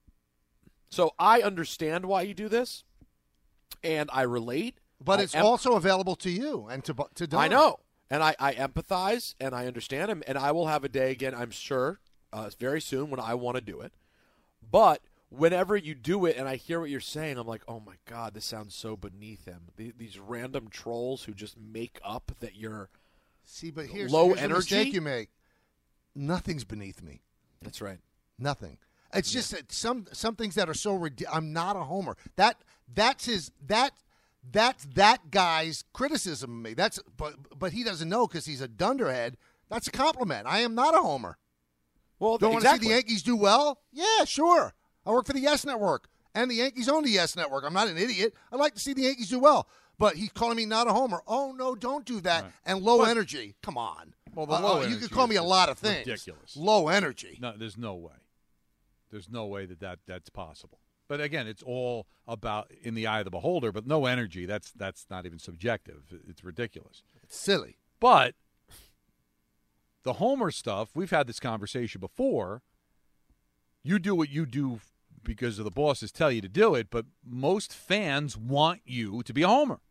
So I understand why you do this, and I relate. But it's also available to you and to Don. I know, and I empathize, and I understand him, and I will have a day again, I'm sure, very soon when I want to do it. But whenever you do it and I hear what you're saying, I'm like, oh, my God, this sounds so beneath him. These random trolls who just make up that you're but here's low the energy. mistake you make. Nothing's beneath me. That's right. Nothing. It's just that some things that are so I'm not a homer. That's that guy's criticism of me. But he doesn't know because he's a dunderhead. That's a compliment. I am not a homer. Well, don't want to see the Yankees do well? Yeah, sure. I work for the Yes Network, and the Yankees own the Yes Network. I'm not an idiot. I like to see the Yankees do well. But he's calling me not a homer. Oh, no, don't do that. Right. And low energy. Come on. Well, the low energy you can call me a lot of things. Ridiculous. Low energy. No, there's no way. There's no way that's possible. But again, it's all about in the eye of the beholder. But no energy. That's not even subjective. It's ridiculous. It's silly. But the homer stuff, we've had this conversation before. You do what you do because of the bosses tell you to do it. But most fans want you to be a homer.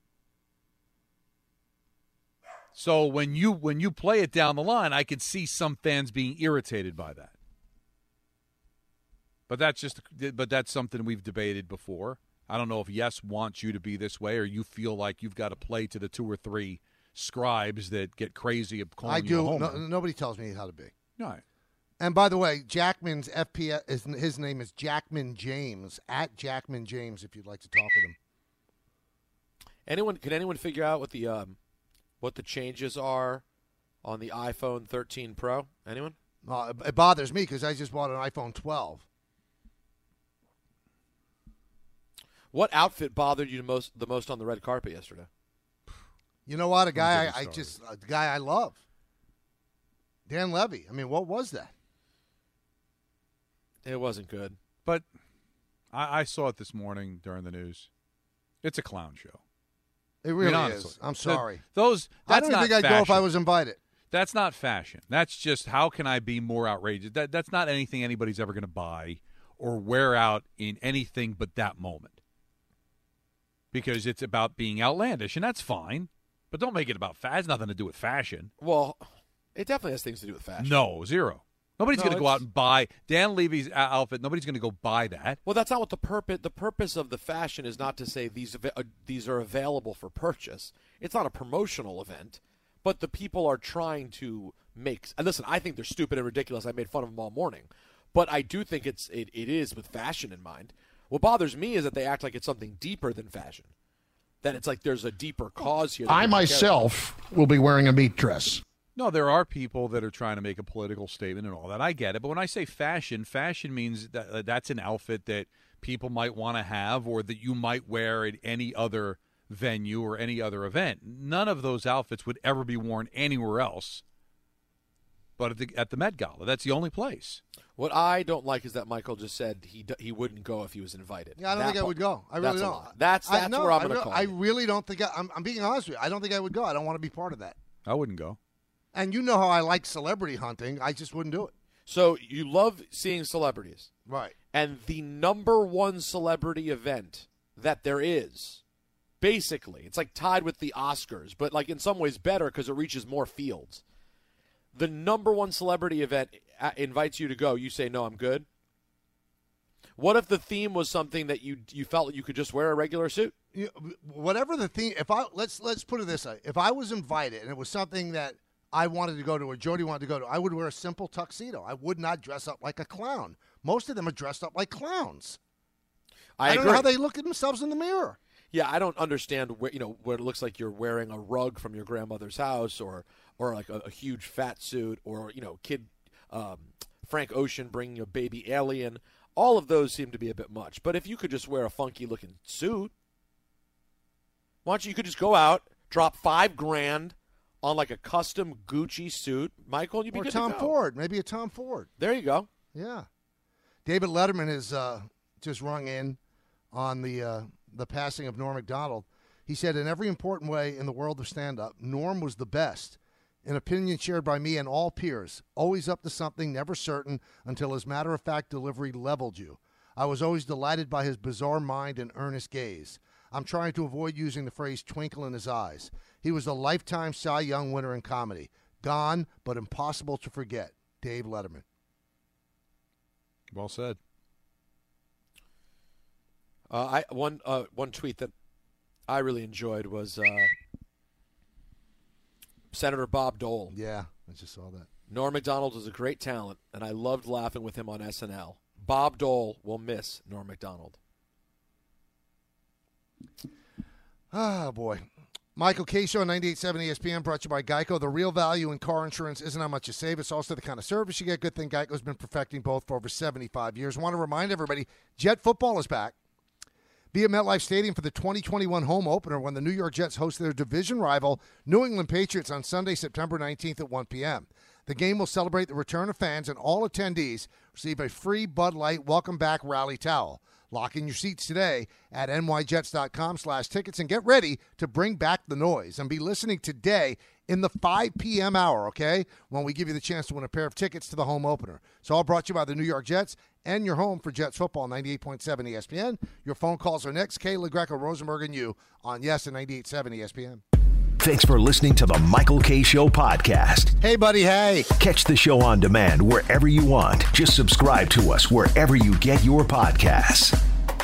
So when you play it down the line, I could see some fans being irritated by that. But that's something we've debated before. I don't know if Yes wants you to be this way, or you feel like you've got to play to the 2 or 3 scribes that get crazy of calling you a homer. Nobody tells me how to be. All right. And by the way, Jackman's FPS his name is Jackman James at Jackman James. If you'd like to talk with him. Can anyone figure out what the changes are on the iPhone 13 Pro? Anyone? It bothers me because I just bought an iPhone 12. What outfit bothered you the most on the red carpet yesterday? You know what? A guy I love. Dan Levy. I mean, what was that? It wasn't good. But I saw it this morning during the news. It's a clown show. It really is. I'm sorry. I don't even think I'd go if I was invited. That's not fashion. That's just how can I be more outrageous? That's not anything anybody's ever going to buy or wear out in anything but that moment. Because it's about being outlandish, and that's fine. But don't make it about fashion. It has nothing to do with fashion. Well, it definitely has things to do with fashion. No, zero. Nobody's going to go out and buy Dan Levy's outfit. Nobody's going to go buy that. Well, that's not what the purpose of the fashion is. Not to say these are available for purchase. It's not a promotional event, but the people are trying to make. And listen, I think they're stupid and ridiculous. I made fun of them all morning, but I do think it is with fashion in mind. What bothers me is that they act like it's something deeper than fashion. That it's like there's a deeper cause here. I myself will be wearing a meat dress. No, there are people that are trying to make a political statement and all that. I get it. But when I say fashion means that that's an outfit that people might want to have or that you might wear at any other venue or any other event. None of those outfits would ever be worn anywhere else but at the Met Gala. That's the only place. What I don't like is that Michael just said he wouldn't go if he was invited. Yeah, I don't think I would go. I really don't. That's where I'm going to call I really don't think I'm being honest with you. I don't think I would go. I don't want to be part of that. I wouldn't go. And you know how I like celebrity hunting. I just wouldn't do it. So you love seeing celebrities. Right. And the number one celebrity event that there is, basically, it's like tied with the Oscars, but like in some ways better because it reaches more fields. The number one celebrity event invites you to go. You say, no, I'm good. What if the theme was something that you felt you could just wear a regular suit? Whatever the theme, let's put it this way. If I was invited and it was something that I wanted to go to or Jody wanted to go to, I would wear a simple tuxedo. I would not dress up like a clown. Most of them are dressed up like clowns. I don't know how they look at themselves in the mirror. Yeah, I don't understand where it looks like you're wearing a rug from your grandmother's house or like a huge fat suit or kid Frank Ocean bringing a baby alien. All of those seem to be a bit much. But if you could just wear a funky looking suit, why don't you could just go out, drop $5,000 on like a custom Gucci suit, Michael, and you'd be good to go. Or Tom Ford, maybe a Tom Ford. There you go. Yeah, David Letterman has just rung in on the passing of Norm Macdonald. He said, in every important way in the world of stand-up, Norm was the best. An opinion shared by me and all peers. Always up to something, never certain, until his matter-of-fact delivery leveled you. I was always delighted by his bizarre mind and earnest gaze. I'm trying to avoid using the phrase twinkle in his eyes. He was a lifetime Cy Young winner in comedy. Gone, but impossible to forget. Dave Letterman. Well said. One tweet that I really enjoyed was Senator Bob Dole. Yeah, I just saw that. Norm Macdonald is a great talent, and I loved laughing with him on SNL. Bob Dole will miss Norm Macdonald. Ah, boy. Michael K. Show, 98.7 ESPN, brought to you by Geico. The real value in car insurance isn't how much you save. It's also the kind of service you get. Good thing Geico's been perfecting both for over 75 years. I want to remind everybody, Jet football is back. Be at MetLife Stadium for the 2021 home opener when the New York Jets host their division rival, New England Patriots, on Sunday, September 19th at 1 p.m. The game will celebrate the return of fans, and all attendees receive a free Bud Light Welcome Back rally towel. Lock in your seats today at nyjets.com/tickets and get ready to bring back the noise. And be listening today in the 5 p.m. hour, okay, when we give you the chance to win a pair of tickets to the home opener. It's all brought to you by the New York Jets and your home for Jets football, 98.7 ESPN. Your phone calls are next. Kay, LaGreca, Rosenberg, and you on Yes and 98.7 ESPN. Thanks for listening to the Michael K. Show podcast. Hey, buddy, hey. Catch the show on demand wherever you want. Just subscribe to us wherever you get your podcasts.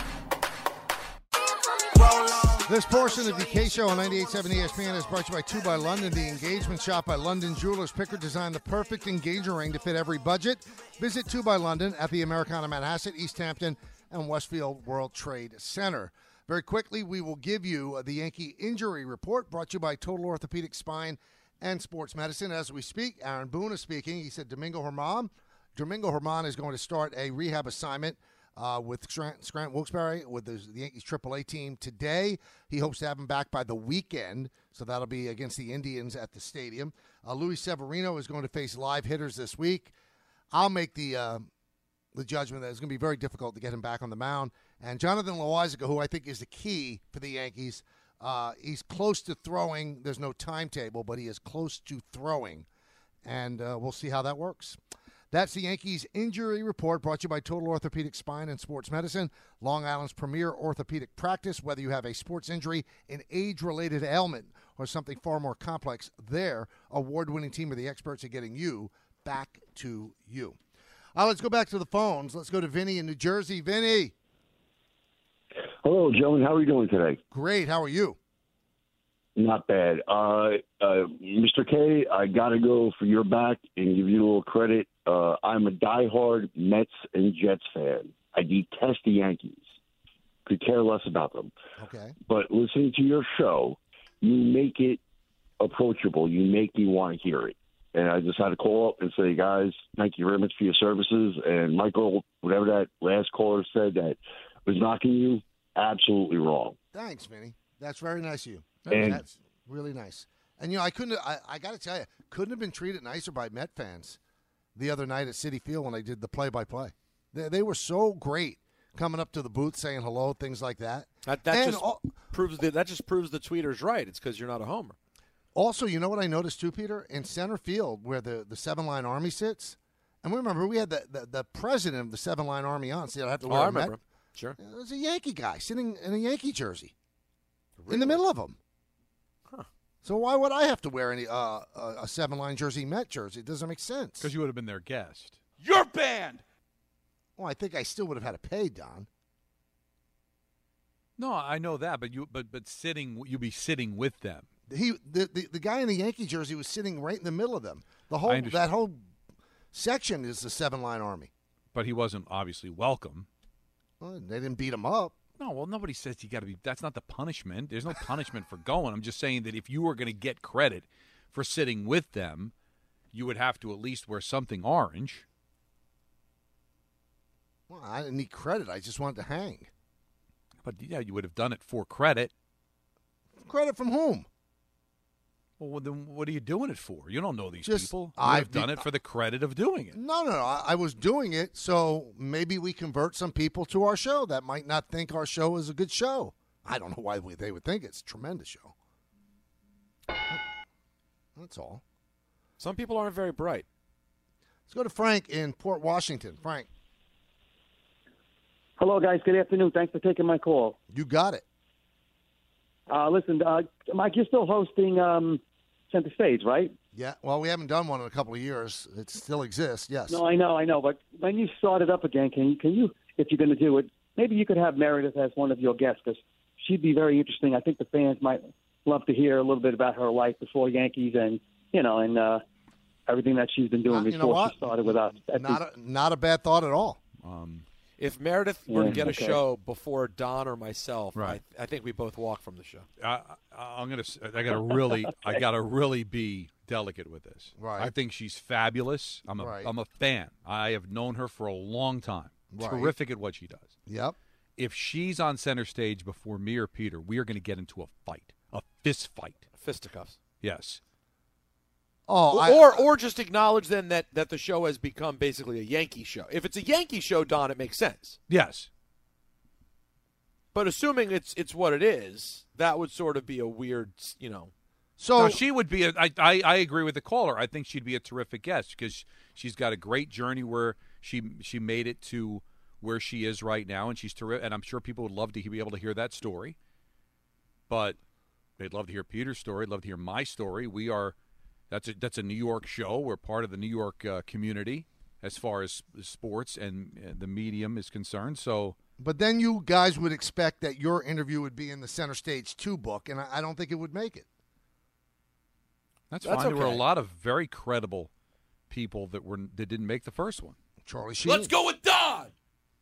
This portion of the K Show on 98.7 ESPN is brought to you by 2 by London, the engagement shop by London Jewelers. Picker designed the perfect engagement ring to fit every budget. Visit 2 by London at the Americana Manhasset, East Hampton, and Westfield World Trade Center. Very quickly, we will give you the Yankee injury report brought to you by Total Orthopedic Spine and Sports Medicine. As we speak, Aaron Boone is speaking. He said Domingo Germán is going to start a rehab assignment with Grant Wilkes-Barre with the Yankees AAA team today. He hopes to have him back by the weekend, so that'll be against the Indians at the stadium. Luis Severino is going to face live hitters this week. I'll make the judgment that it's going to be very difficult to get him back on the mound. And Jonathan Loáisiga, who I think is the key for the Yankees, he's close to throwing. There's no timetable, but he is close to throwing, and we'll see how that works. That's the Yankees injury report brought to you by Total Orthopedic Spine and Sports Medicine, Long Island's premier orthopedic practice. Whether you have a sports injury, an age-related ailment, or something far more complex, their award-winning team of the experts are getting you back to you. Let's go back to the phones. Let's go to Vinny in New Jersey. Vinny. Hello, gentlemen. How are you doing today? Great. How are you? Not bad. Mr. K, I got to go for your back and give you a little credit. I'm a diehard Mets and Jets fan. I detest the Yankees. Could care less about them. Okay. But listening to your show, you make it approachable. You make me want to hear it. And I just had to call up and say, guys, thank you very much for your services. And Michael, whatever that last caller said that was knocking you, absolutely wrong. Thanks, Vinny. That's very nice of you. And that's really nice. And, I got to tell you, couldn't have been treated nicer by Met fans the other night at Citi Field when I did the play-by-play. They were so great coming up to the booth saying hello, things like that. That just proves the tweeter's right. It's because you're not a homer. Also, you know what I noticed too, Peter? In center field where the 7-line Army sits, and remember, we had the president of the 7-line Army on. See, I have to wear I a remember. Met. Sure. There's a Yankee guy sitting in a Yankee jersey in the middle of them. Huh. So why would I have to wear a 7-line jersey, Met jersey? It doesn't make sense. Because you would have been their guest. You're banned. Well, I think I still would have had to pay, Don. No, I know that, but you'd be sitting with them. The guy in the Yankee jersey was sitting right in the middle of them. That whole section is the 7-line Army. But he wasn't obviously welcome. Well, they didn't beat him up. No, well, nobody says you got to be. That's not the punishment. There's no punishment for going. I'm just saying that if you were going to get credit for sitting with them, you would have to at least wear something orange. Well, I didn't need credit. I just wanted to hang. But yeah, you would have done it for credit. Credit from whom? Well, then what are you doing it for? You don't know these Just- people. I've I've done it for the credit of doing it. No. I was doing it so maybe we convert some people to our show that might not think our show is a good show. I don't know why they would think it's a tremendous show. That's all. Some people aren't very bright. Let's go to Frank in Port Washington. Frank. Hello, guys. Good afternoon. Thanks for taking my call. You got it. Listen, Mike, you're still hosting Center Stage, right? Yeah. Well, we haven't done one in a couple of years. It still exists, yes. No, I know. But when you start it up again, can you, if you're going to do it, maybe you could have Meredith as one of your guests because she'd be very interesting. I think the fans might love to hear a little bit about her life before Yankees and everything that she's been doing before she started with us. Not a bad thought at all. If Meredith were to get a show before Don or myself, I think we both walk from the show. I gotta really be delicate with this. Right. I think she's fabulous. I'm a fan. I have known her for a long time. Right. Terrific at what she does. Yep. If she's on center stage before me or Peter, we are going to get into a fight, a fist fight, fisticuffs. Yes. Or just acknowledge then that the show has become basically a Yankee show. If it's a Yankee show, Don, it makes sense. Yes. But assuming it's what it is, that would sort of be a weird, So now, she would be. I agree with the caller. I think she'd be a terrific guest because she's got a great journey where she made it to where she is right now, and she's terrific. And I'm sure people would love to be able to hear that story. But they'd love to hear Peter's story. They'd love to hear my story. That's a New York show. We're part of the New York community as far as sports and the medium is concerned. So, but then you guys would expect that your interview would be in the Center Stage 2 book, and I don't think it would make it. That's fine. Okay. There were a lot of very credible people that didn't make the first one. Charlie Sheen. Let's go with Don.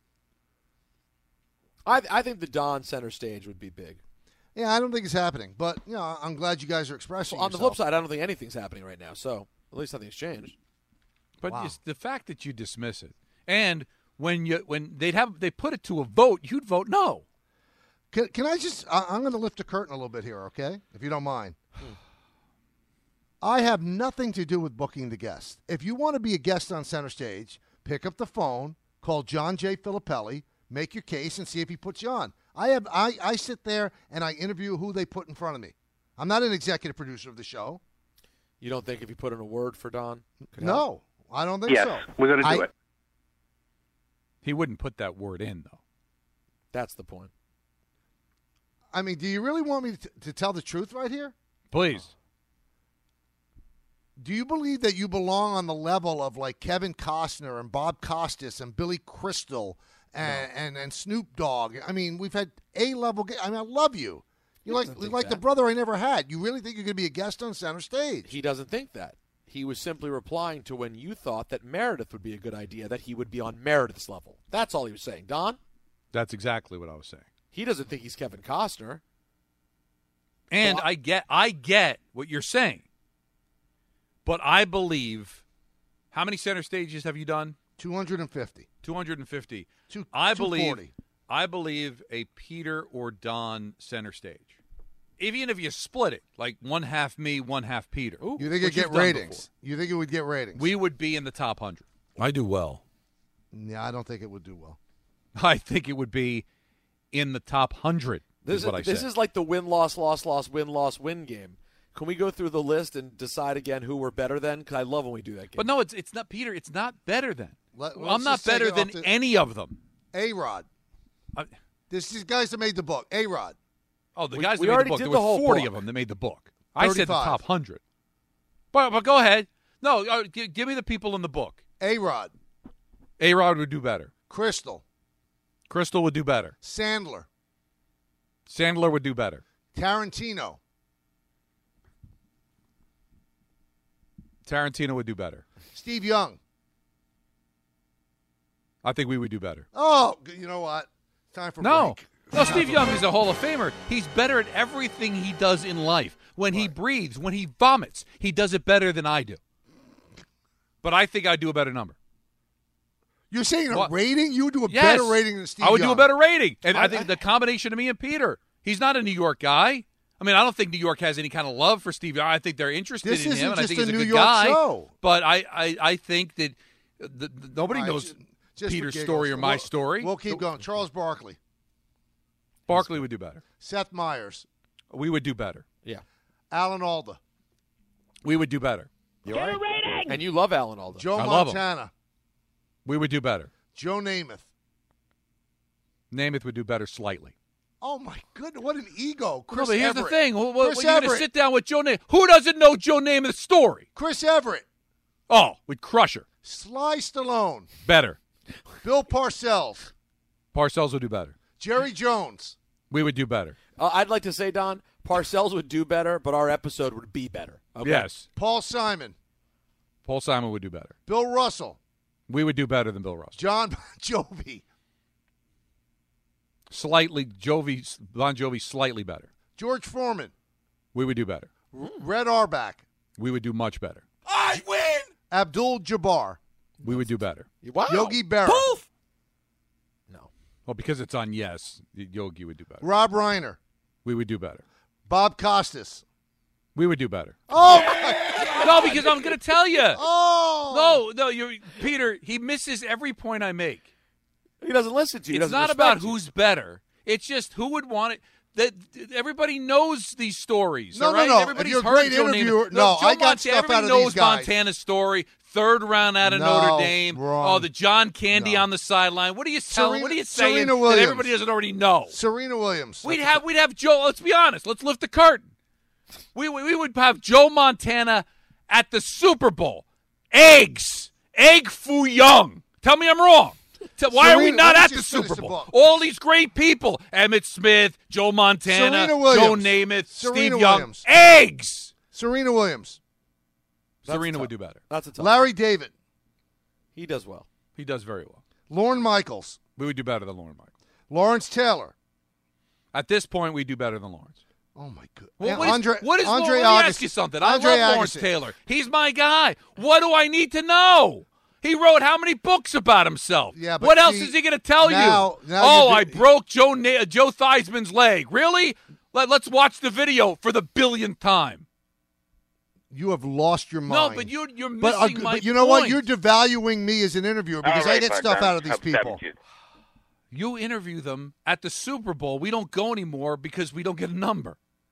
I think the Don Center Stage would be big. Yeah, I don't think it's happening, but I'm glad you guys are expressing. Well, on the flip side, I don't think anything's happening right now, so at least nothing's changed. But it's the fact that you dismiss it, and when they put it to a vote, you'd vote no. Can I just? I'm going to lift the curtain a little bit here, okay? If you don't mind. I have nothing to do with booking the guest. If you want to be a guest on Center Stage, pick up the phone, call John J. Filippelli, make your case, and see if he puts you on. I sit there and I interview who they put in front of me. I'm not an executive producer of the show. You don't think if you put in a word for Don? No, I don't think so. Yes, we're going to do it. He wouldn't put that word in, though. That's the point. I mean, do you really want me to tell the truth right here? Please. Do you believe that you belong on the level of like Kevin Costner and Bob Costas and Billy Crystal and Snoop Dogg? I mean, we've had A-level guests. I mean, I love you. You're like the brother I never had. You really think you're going to be a guest on Center Stage? He doesn't think that. He was simply replying to when you thought that Meredith would be a good idea, that he would be on Meredith's level. That's all he was saying. Don? That's exactly what I was saying. He doesn't think he's Kevin Costner. And I get what you're saying. But I believe, how many Center Stages have you done? 250. 250. I believe a Peter or Don Center Stage. Even if you split it, like one half me, one half Peter. You think it'd get ratings? You think it would get ratings? We would be in the top 100. I do well. Yeah, I don't think it would do well. I think it would be in the top 100. This is like the win-loss, loss-loss, win-loss, win game. Can we go through the list and decide again who we're better than? Because I love when we do that game. But no, it's not, Peter. It's not better than. I'm not better than any of them. A-Rod. This is guys that made the book. A-Rod. Oh, the guys that made the book. There were 40 of them that made the book. 35. I said the top 100. But go ahead. No, give me the people in the book. A-Rod. A-Rod would do better. Crystal. Crystal would do better. Sandler. Sandler would do better. Tarantino. Tarantino would do better. Steve Young. I think we would do better. Oh, you know what? Time for break. No, Steve Young is a Hall of Famer. He's better at everything he does in life. When he breathes, when he vomits, he does it better than I do. But I think I'd do a better number. You're saying a rating? You would do a better rating than Steve Young. I would do a better rating. And I think the combination of me and Peter, he's not a New York guy. I mean, I don't think New York has any kind of love for Steve Young. I think they're interested in him, and I think he's a good guy. Show. But I think that nobody knows Peter's story or my story. We'll keep going. Charles Barkley. Barkley would do better. Seth Meyers. We would do better. Yeah. Alan Alda. We would do better. Get a rating! And you love Alan Alda. Joe I Montana. love him. We would do better. Joe Namath. Namath would do better slightly. Oh, my goodness. What an ego. Chris Everett. Here's the thing. You're going to sit down with Joe Namath. Who doesn't know Joe Namath's story? Chris Everett. Oh, we'd crush her. Sly Stallone. Better. Bill Parcells. Parcells would do better. Jerry Jones. We would do better. I'd like to say, Don, Parcells would do better, but our episode would be better. Okay? Yes. Paul Simon. Paul Simon would do better. Bill Russell. We would do better than Bill Russell. John Bon Jovi. Slightly, Bon Jovi slightly better. George Foreman. We would do better. Red Auerbach. We would do much better. I win! Abdul Jabbar. We would do better. Wow. Yogi Berra. Poof! No. Well, because it's on Yes, Yogi would do better. Rob Reiner. We would do better. Bob Costas. We would do better. Oh, no, because I'm going to tell you. Oh. No, Peter, he misses every point I make. He doesn't listen to you. It's not about who's better. It's just who would want it. That everybody knows these stories. No, all right? no. Everybody's If you're a heard great Joe interviewer, Namath. no, Joe I got Montana, stuff everybody out of knows these guys. Montana's story. Third round out of No, Notre Dame. wrong. Oh, the John Candy on the sideline. What are you telling? What are you saying Serena that Williams. everybody doesn't already know? Serena Williams. We'd have Joe. Let's be honest. Let's lift the curtain. We would have Joe Montana at the Super Bowl. Eggs. Egg Foo Young. Tell me I'm wrong. Why are we not at the Super Bowl? All these great people. Emmitt Smith, Joe Montana, Serena Williams. Joe Namath, Serena Steve Williams. Young. Eggs. Serena Williams. Serena would do better. That's a tough Larry one. David. He does well. He does very well. Lorne Michaels. We would do better than Lorne Michaels. Lawrence Taylor. At this point, we do better than Lawrence. Oh, my goodness. Well, Andre let Agassi. me ask you something. Andre I love Lawrence Agassi. Taylor. He's my guy. What do I need to know? He wrote how many books about himself? Yeah, but what else see, is he going to tell now you? I you're broke Joe Theismann's leg. Really? Let's watch the video for the billionth time. You have lost your mind. No, but you're missing my But you know what? point. You're devaluing me as an interviewer because I get stuff out of these people. You interview them at the Super Bowl. We don't go anymore because we don't get a number.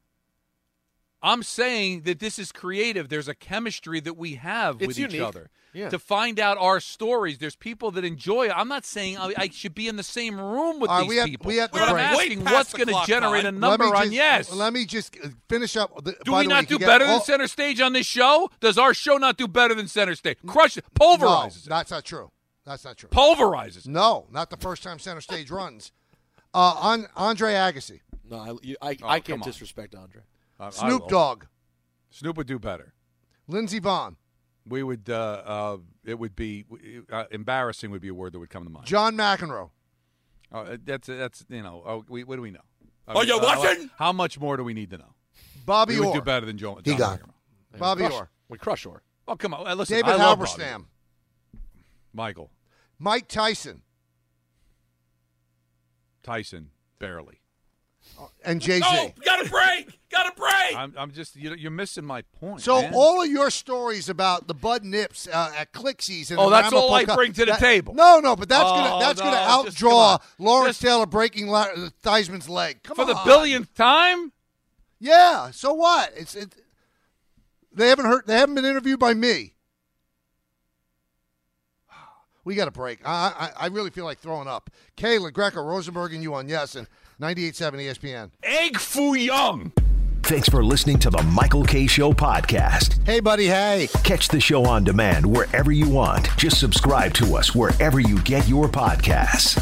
I'm saying that this is creative. There's a chemistry that we have with each other. Yeah. To find out our stories. There's people that enjoy it. I'm not saying I should be in the same room with these people. We have but I'm asking what's going to generate a number on Yes. Let me just finish up. Do we not do better than Center Stage on this show? Does our show not do better than Center Stage? Crush it. Pulverizes it. No, that's not true. That's not true. Pulverizes it. No, not the first time Center Stage runs. Andre Agassi. No, I can't disrespect Andre. Snoop Dogg. Snoop would do better. Lindsey Vonn. We would. It would be embarrassing. Would be a word that would come to mind. John McEnroe. That's what do we know? Are you watching? How much more do we need to know? Bobby we would Orr. do better than John. He got McEnroe. Bobby Orr. We crush Orr. Oh come on! Listen, David I love Bobby. Halberstam. Michael. Mike Tyson. Tyson barely. And Jay-Z. Oh, got a break! Got a break! I'm just you're missing my point. So man. all of your stories about the Bud Nips at Clixies and that's all I bring to the table. No, but that's gonna just outdraw Lawrence Taylor breaking Theismann's leg. Come for on. the billionth time. Yeah. So what? They haven't been interviewed by me. We got a break. I really feel like throwing up. Kayla, Greco, Rosenberg, and you on Yes and 98.7 ESPN. Egg Foo Young. Thanks for listening to the Michael K. Show podcast. Hey, buddy, hey. Catch the show on demand wherever you want. Just subscribe to us wherever you get your podcasts.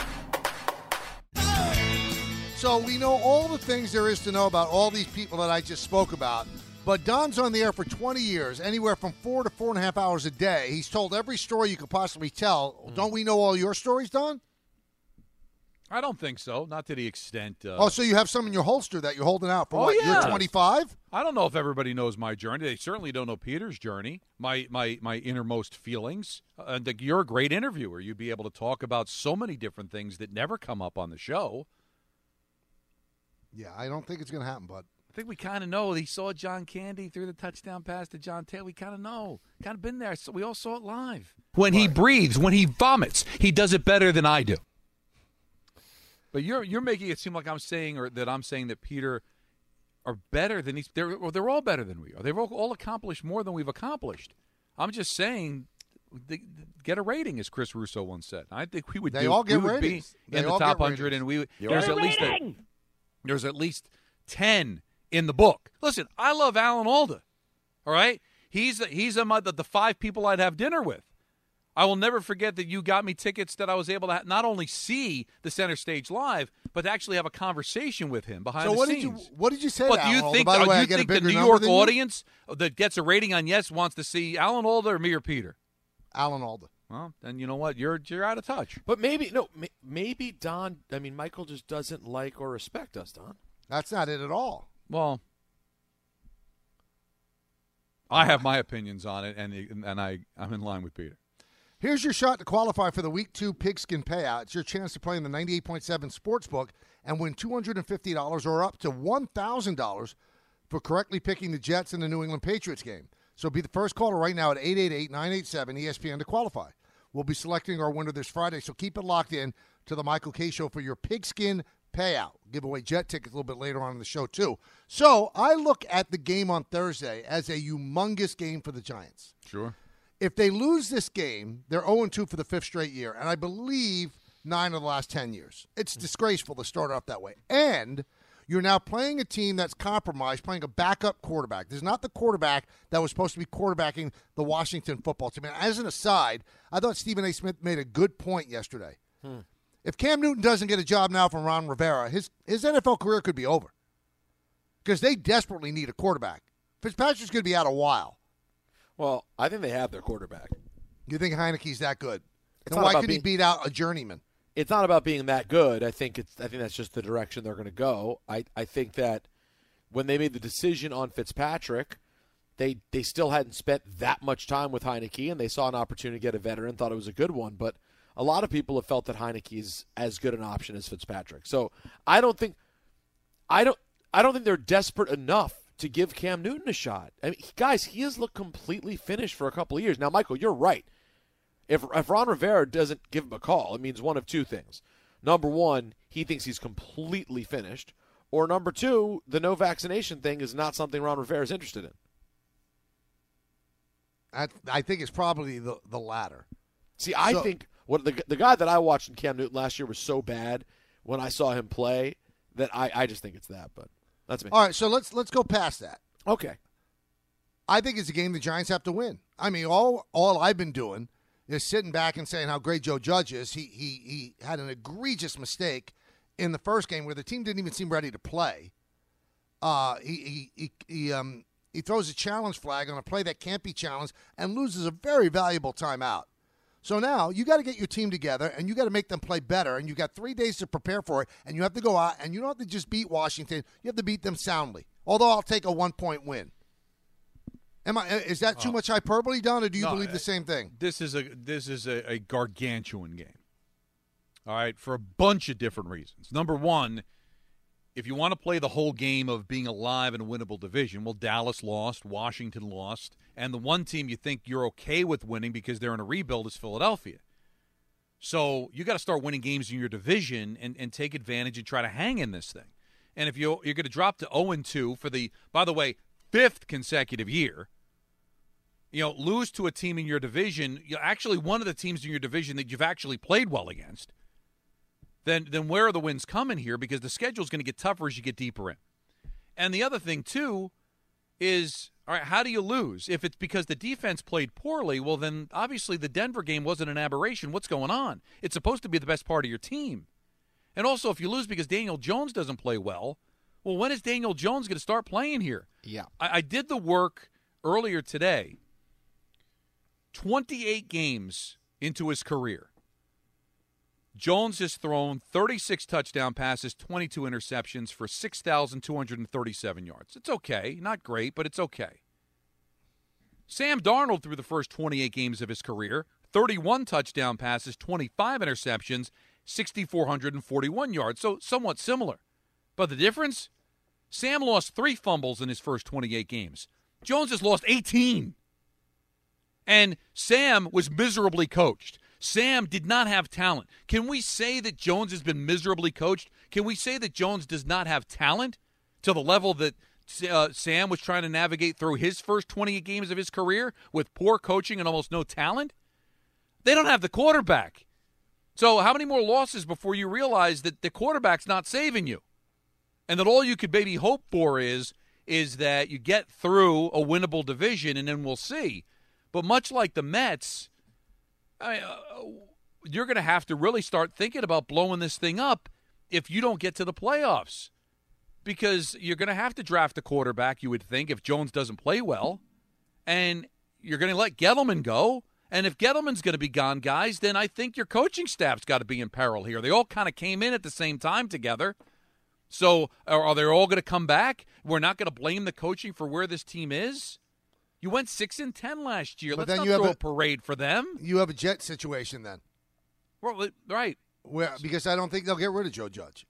So we know all the things there is to know about all these people that I just spoke about. But Don's on the air for 20 years, anywhere from 4 to 4.5 hours a day. He's told every story you could possibly tell. Don't we know all your stories, Don? I don't think so. Not to the extent. So you have some in your holster that you're holding out for yeah. You're 25? I don't know if everybody knows my journey. They certainly don't know Peter's journey, my innermost feelings. You're a great interviewer. You'd be able to talk about so many different things that never come up on the show. Yeah, I don't think it's going to happen, bud. I think we kind of know. He saw John Candy through the touchdown pass to John Taylor. We kind of know. Kind of been there. So we all saw it live. When he breathes, when he vomits, he does it better than I do. But you're making it seem like I'm saying that Peter are better than they're all better than we are. They've all accomplished more than we've accomplished. I'm just saying, get a rating, as Chris Russo once said. I think we would. They all get ratings. Be in the top 100, and there's at least 10 in the book. Listen, I love Alan Alda. All right, he's the 5 people I'd have dinner with. I will never forget that you got me tickets that I was able to not only see the center stage live, but to actually have a conversation with him behind the scenes. What did you say? But to do you Alan think, Alda? By the way, I you get a think the bigger New number York than you? audience that gets a rating on Yes wants to see Alan Alda or me or Peter? Alan Alda. Well, then you know what? You're out of touch. But maybe Don. I mean, Michael just doesn't like or respect us, Don. That's not it at all. Well, I have my opinions on it, and I'm in line with Peter. Here's your shot to qualify for the Week 2 Pigskin Payout. It's your chance to play in the 98.7 Sportsbook and win $250 or up to $1,000 for correctly picking the Jets in the New England Patriots game. So be the first caller right now at 888-987-ESPN to qualify. We'll be selecting our winner this Friday, so keep it locked in to the Michael Kay Show for your Pigskin Payout. Give away jet tickets a little bit later on in the show, too. So I look at the game on Thursday as a humongous game for the Giants. Sure. If they lose this game, they're 0-2 for the 5th straight year, and I believe 9 of the last 10 years. It's disgraceful to start off that way. And you're now playing a team that's compromised, playing a backup quarterback. This is not the quarterback that was supposed to be quarterbacking the Washington football team. And as an aside, I thought Stephen A. Smith made a good point yesterday. If Cam Newton doesn't get a job now from Ron Rivera, his NFL career could be over because they desperately need a quarterback. Fitzpatrick's going to be out a while. Well, I think they have their quarterback. You think Heineke's that good? Then why could he beat out a journeyman? It's not about being that good. I think that's just the direction they're going to go. I think that when they made the decision on Fitzpatrick, they still hadn't spent that much time with Heineke, and they saw an opportunity to get a veteran, thought it was a good one. But a lot of people have felt that Heineke is as good an option as Fitzpatrick. So I don't think they're desperate enough to give Cam Newton a shot. I mean, guys, he has looked completely finished for a couple of years. Now, Michael, you're right. If Ron Rivera doesn't give him a call, it means one of two things. Number one, he thinks he's completely finished. Or number two, the no vaccination thing is not something Ron Rivera is interested in. I think it's probably the latter. See, I think the guy that I watched in Cam Newton last year was so bad when I saw him play that I just think it's that. But that's me. All right, so let's go past that. Okay. I think it's a game the Giants have to win. I mean, all I've been doing is sitting back and saying how great Joe Judge is. He had an egregious mistake in the first game where the team didn't even seem ready to play. He throws a challenge flag on a play that can't be challenged and loses a very valuable timeout. So now you got to get your team together and you got to make them play better, and you got 3 days to prepare for it, and you have to go out and you don't have to just beat Washington. You have to beat them soundly. Although I'll take a 1-point win. Is that too much hyperbole, Don, or do you believe the same thing? This is a gargantuan game. All right, for a bunch of different reasons. Number one, if you want to play the whole game of being alive in a winnable division, well, Dallas lost, Washington lost, and the one team you think you're okay with winning because they're in a rebuild is Philadelphia. So you got to start winning games in your division and take advantage and try to hang in this thing. And if you're going to drop to 0-2 for the, by the way, 5th consecutive year, lose to a team in your division, actually one of the teams in your division that you've actually played well against, then where are the wins coming here? Because the schedule is going to get tougher as you get deeper in. And the other thing, too, is, all right, how do you lose? If it's because the defense played poorly, well, then obviously the Denver game wasn't an aberration. What's going on? It's supposed to be the best part of your team. And also, if you lose because Daniel Jones doesn't play well, well, when is Daniel Jones going to start playing here? Yeah. I did the work earlier today. 28 games into his career. Jones has thrown 36 touchdown passes, 22 interceptions for 6,237 yards. It's okay. Not great, but it's okay. Sam Darnold, through the first 28 games of his career, 31 touchdown passes, 25 interceptions, 6,441 yards. So somewhat similar. But the difference? Sam lost 3 fumbles in his first 28 games. Jones has lost 18. And Sam was miserably coached. Sam did not have talent. Can we say that Jones has been miserably coached? Can we say that Jones does not have talent to the level that Sam was trying to navigate through his first 28 games of his career with poor coaching and almost no talent? They don't have the quarterback. So how many more losses before you realize that the quarterback's not saving you? And that all you could maybe hope for is that you get through a winnable division, and then we'll see. But much like the Mets, I mean, you're going to have to really start thinking about blowing this thing up if you don't get to the playoffs, because you're going to have to draft a quarterback, you would think, if Jones doesn't play well, and you're going to let Gettleman go. And if Gettleman's going to be gone, guys, then I think your coaching staff's got to be in peril here. They all kind of came in at the same time together. So are they all going to come back? We're not going to blame the coaching for where this team is? You went 6-10 last year. But Let's then not throw a parade for them. You have a Jet situation then. Well, right. Because I don't think they'll get rid of Joe Judge.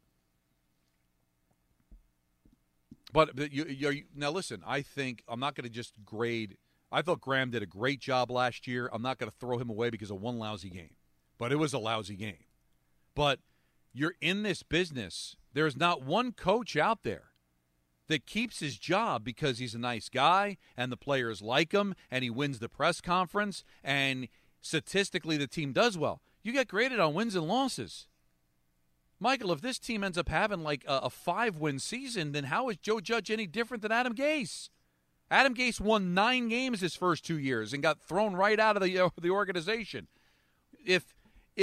But now listen, I think I'm not going to just grade. I thought Graham did a great job last year. I'm not going to throw him away because of one lousy game. But it was a lousy game. But you're in this business. There's not one coach out there that keeps his job because he's a nice guy and the players like him and he wins the press conference and statistically the team does well. You get graded on wins and losses. Michael, if this team ends up having like a 5-win season, then how is Joe Judge any different than Adam Gase? Adam Gase won 9 games his first 2 years and got thrown right out of the organization. If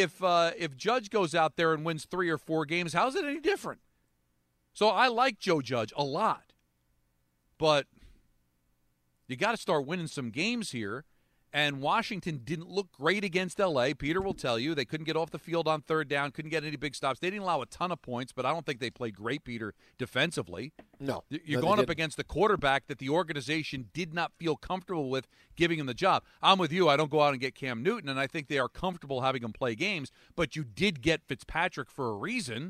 Judge goes out there and wins 3 or 4 games, how's it any different? So I like Joe Judge a lot, but you got to start winning some games here. And Washington didn't look great against L.A. Peter will tell you they couldn't get off the field on third down, couldn't get any big stops. They didn't allow a ton of points, but I don't think they played great, Peter, defensively. No. You're going up against a quarterback that the organization did not feel comfortable with giving him the job. I'm with you. I don't go out and get Cam Newton, and I think they are comfortable having him play games, but you did get Fitzpatrick for a reason.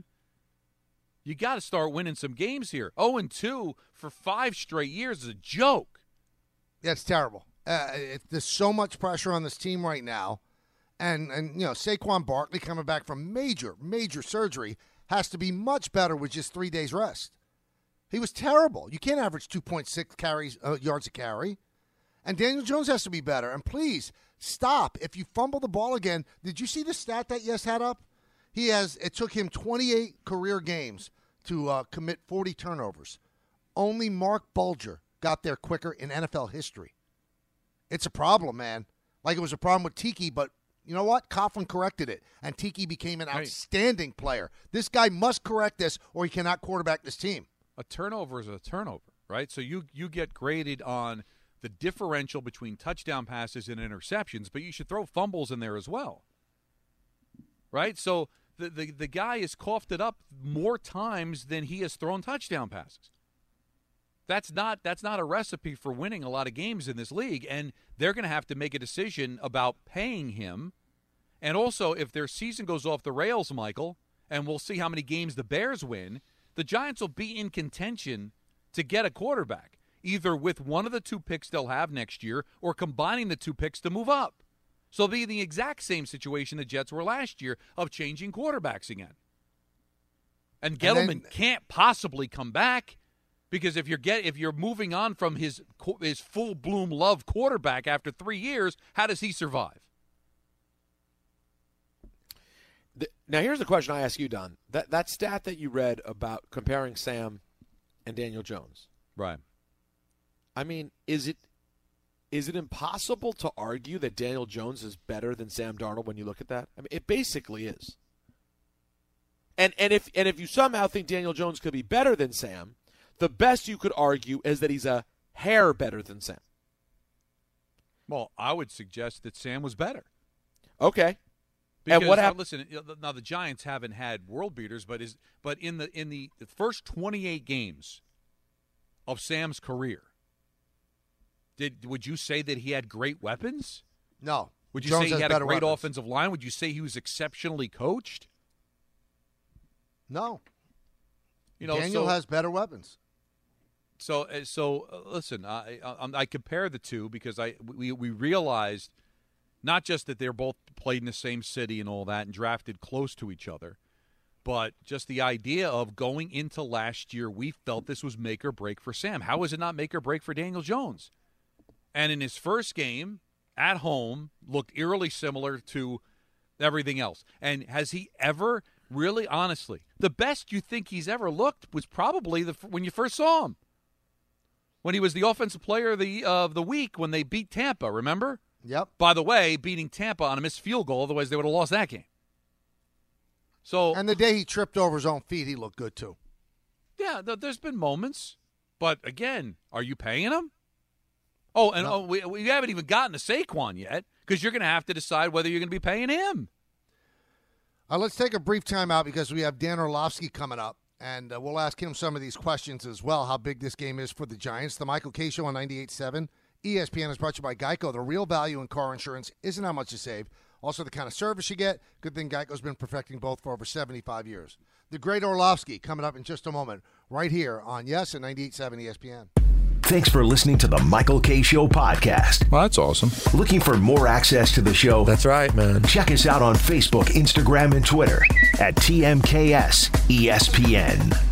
You got to start winning some games here. 0-2 for 5 straight years is a joke. That's terrible. There's so much pressure on this team right now. And Saquon Barkley coming back from major surgery has to be much better with just 3 days rest. He was terrible. You can't average 2.6 yards a carry. And Daniel Jones has to be better. And please, stop. If you fumble the ball again, did you see the stat that Yes had up? It took him 28 career games to commit 40 turnovers. Only Mark Bulger got there quicker in NFL history. It's a problem, man. Like it was a problem with Tiki, but you know what? Coughlin corrected it, and Tiki became an outstanding player. This guy must correct this, or he cannot quarterback this team. A turnover is a turnover, right? So you get graded on the differential between touchdown passes and interceptions, but you should throw fumbles in there as well, right? So the guy has coughed it up more times than he has thrown touchdown passes. That's not a recipe for winning a lot of games in this league, and they're going to have to make a decision about paying him. And also, if their season goes off the rails, Michael, and we'll see how many games the Bears win, the Giants will be in contention to get a quarterback, either with one of the 2 picks they'll have next year or combining the 2 picks to move up. So they'll be in the exact same situation the Jets were last year of changing quarterbacks again. And Gettleman can't possibly come back. Because if you're moving on from his full bloom love quarterback after 3 years, how does he survive? Now here's the question I ask you, Don. That stat that you read about comparing Sam and Daniel Jones, right? I mean, is it impossible to argue that Daniel Jones is better than Sam Darnold when you look at that? I mean, it basically is. And if you somehow think Daniel Jones could be better than Sam, the best you could argue is that he's a hair better than Sam. Well, I would suggest that Sam was better. Okay. Because, and what happened? Listen, now the Giants haven't had world beaters, but in the first 28 games of Sam's career, would you say that he had great weapons? No. Would you Jones say he had a great weapons. offensive line? Would you say he was exceptionally coached? No. Daniel has better weapons. So listen, I compare the two because we realized not just that they're both played in the same city and all that and drafted close to each other, but just the idea of going into last year, we felt this was make or break for Sam. How is it not make or break for Daniel Jones? And in his first game at home, looked eerily similar to everything else. And has he ever really, honestly, the best you think he's ever looked was probably when you first saw him. When he was the offensive player of the week when they beat Tampa, remember? Yep. By the way, beating Tampa on a missed field goal, otherwise they would have lost that game. So, and the day he tripped over his own feet, he looked good too. Yeah, there's been moments. But, again, are you paying him? Oh, and we haven't even gotten to Saquon yet because you're going to have to decide whether you're going to be paying him. Let's take a brief timeout because we have Dan Orlovsky coming up, and we'll ask him some of these questions as well, how big this game is for the Giants. The Michael Kay Show on 98.7. ESPN is brought to you by Geico. The real value in car insurance isn't how much you save, also the kind of service you get. Good thing Geico's been perfecting both for over 75 years. The great Orlovsky coming up in just a moment right here on Yes and 98.7 ESPN. Thanks for listening to the Michael Kay Show podcast. Well, that's awesome. Looking for more access to the show? That's right, man. Check us out on Facebook, Instagram, and Twitter at TMKS ESPN.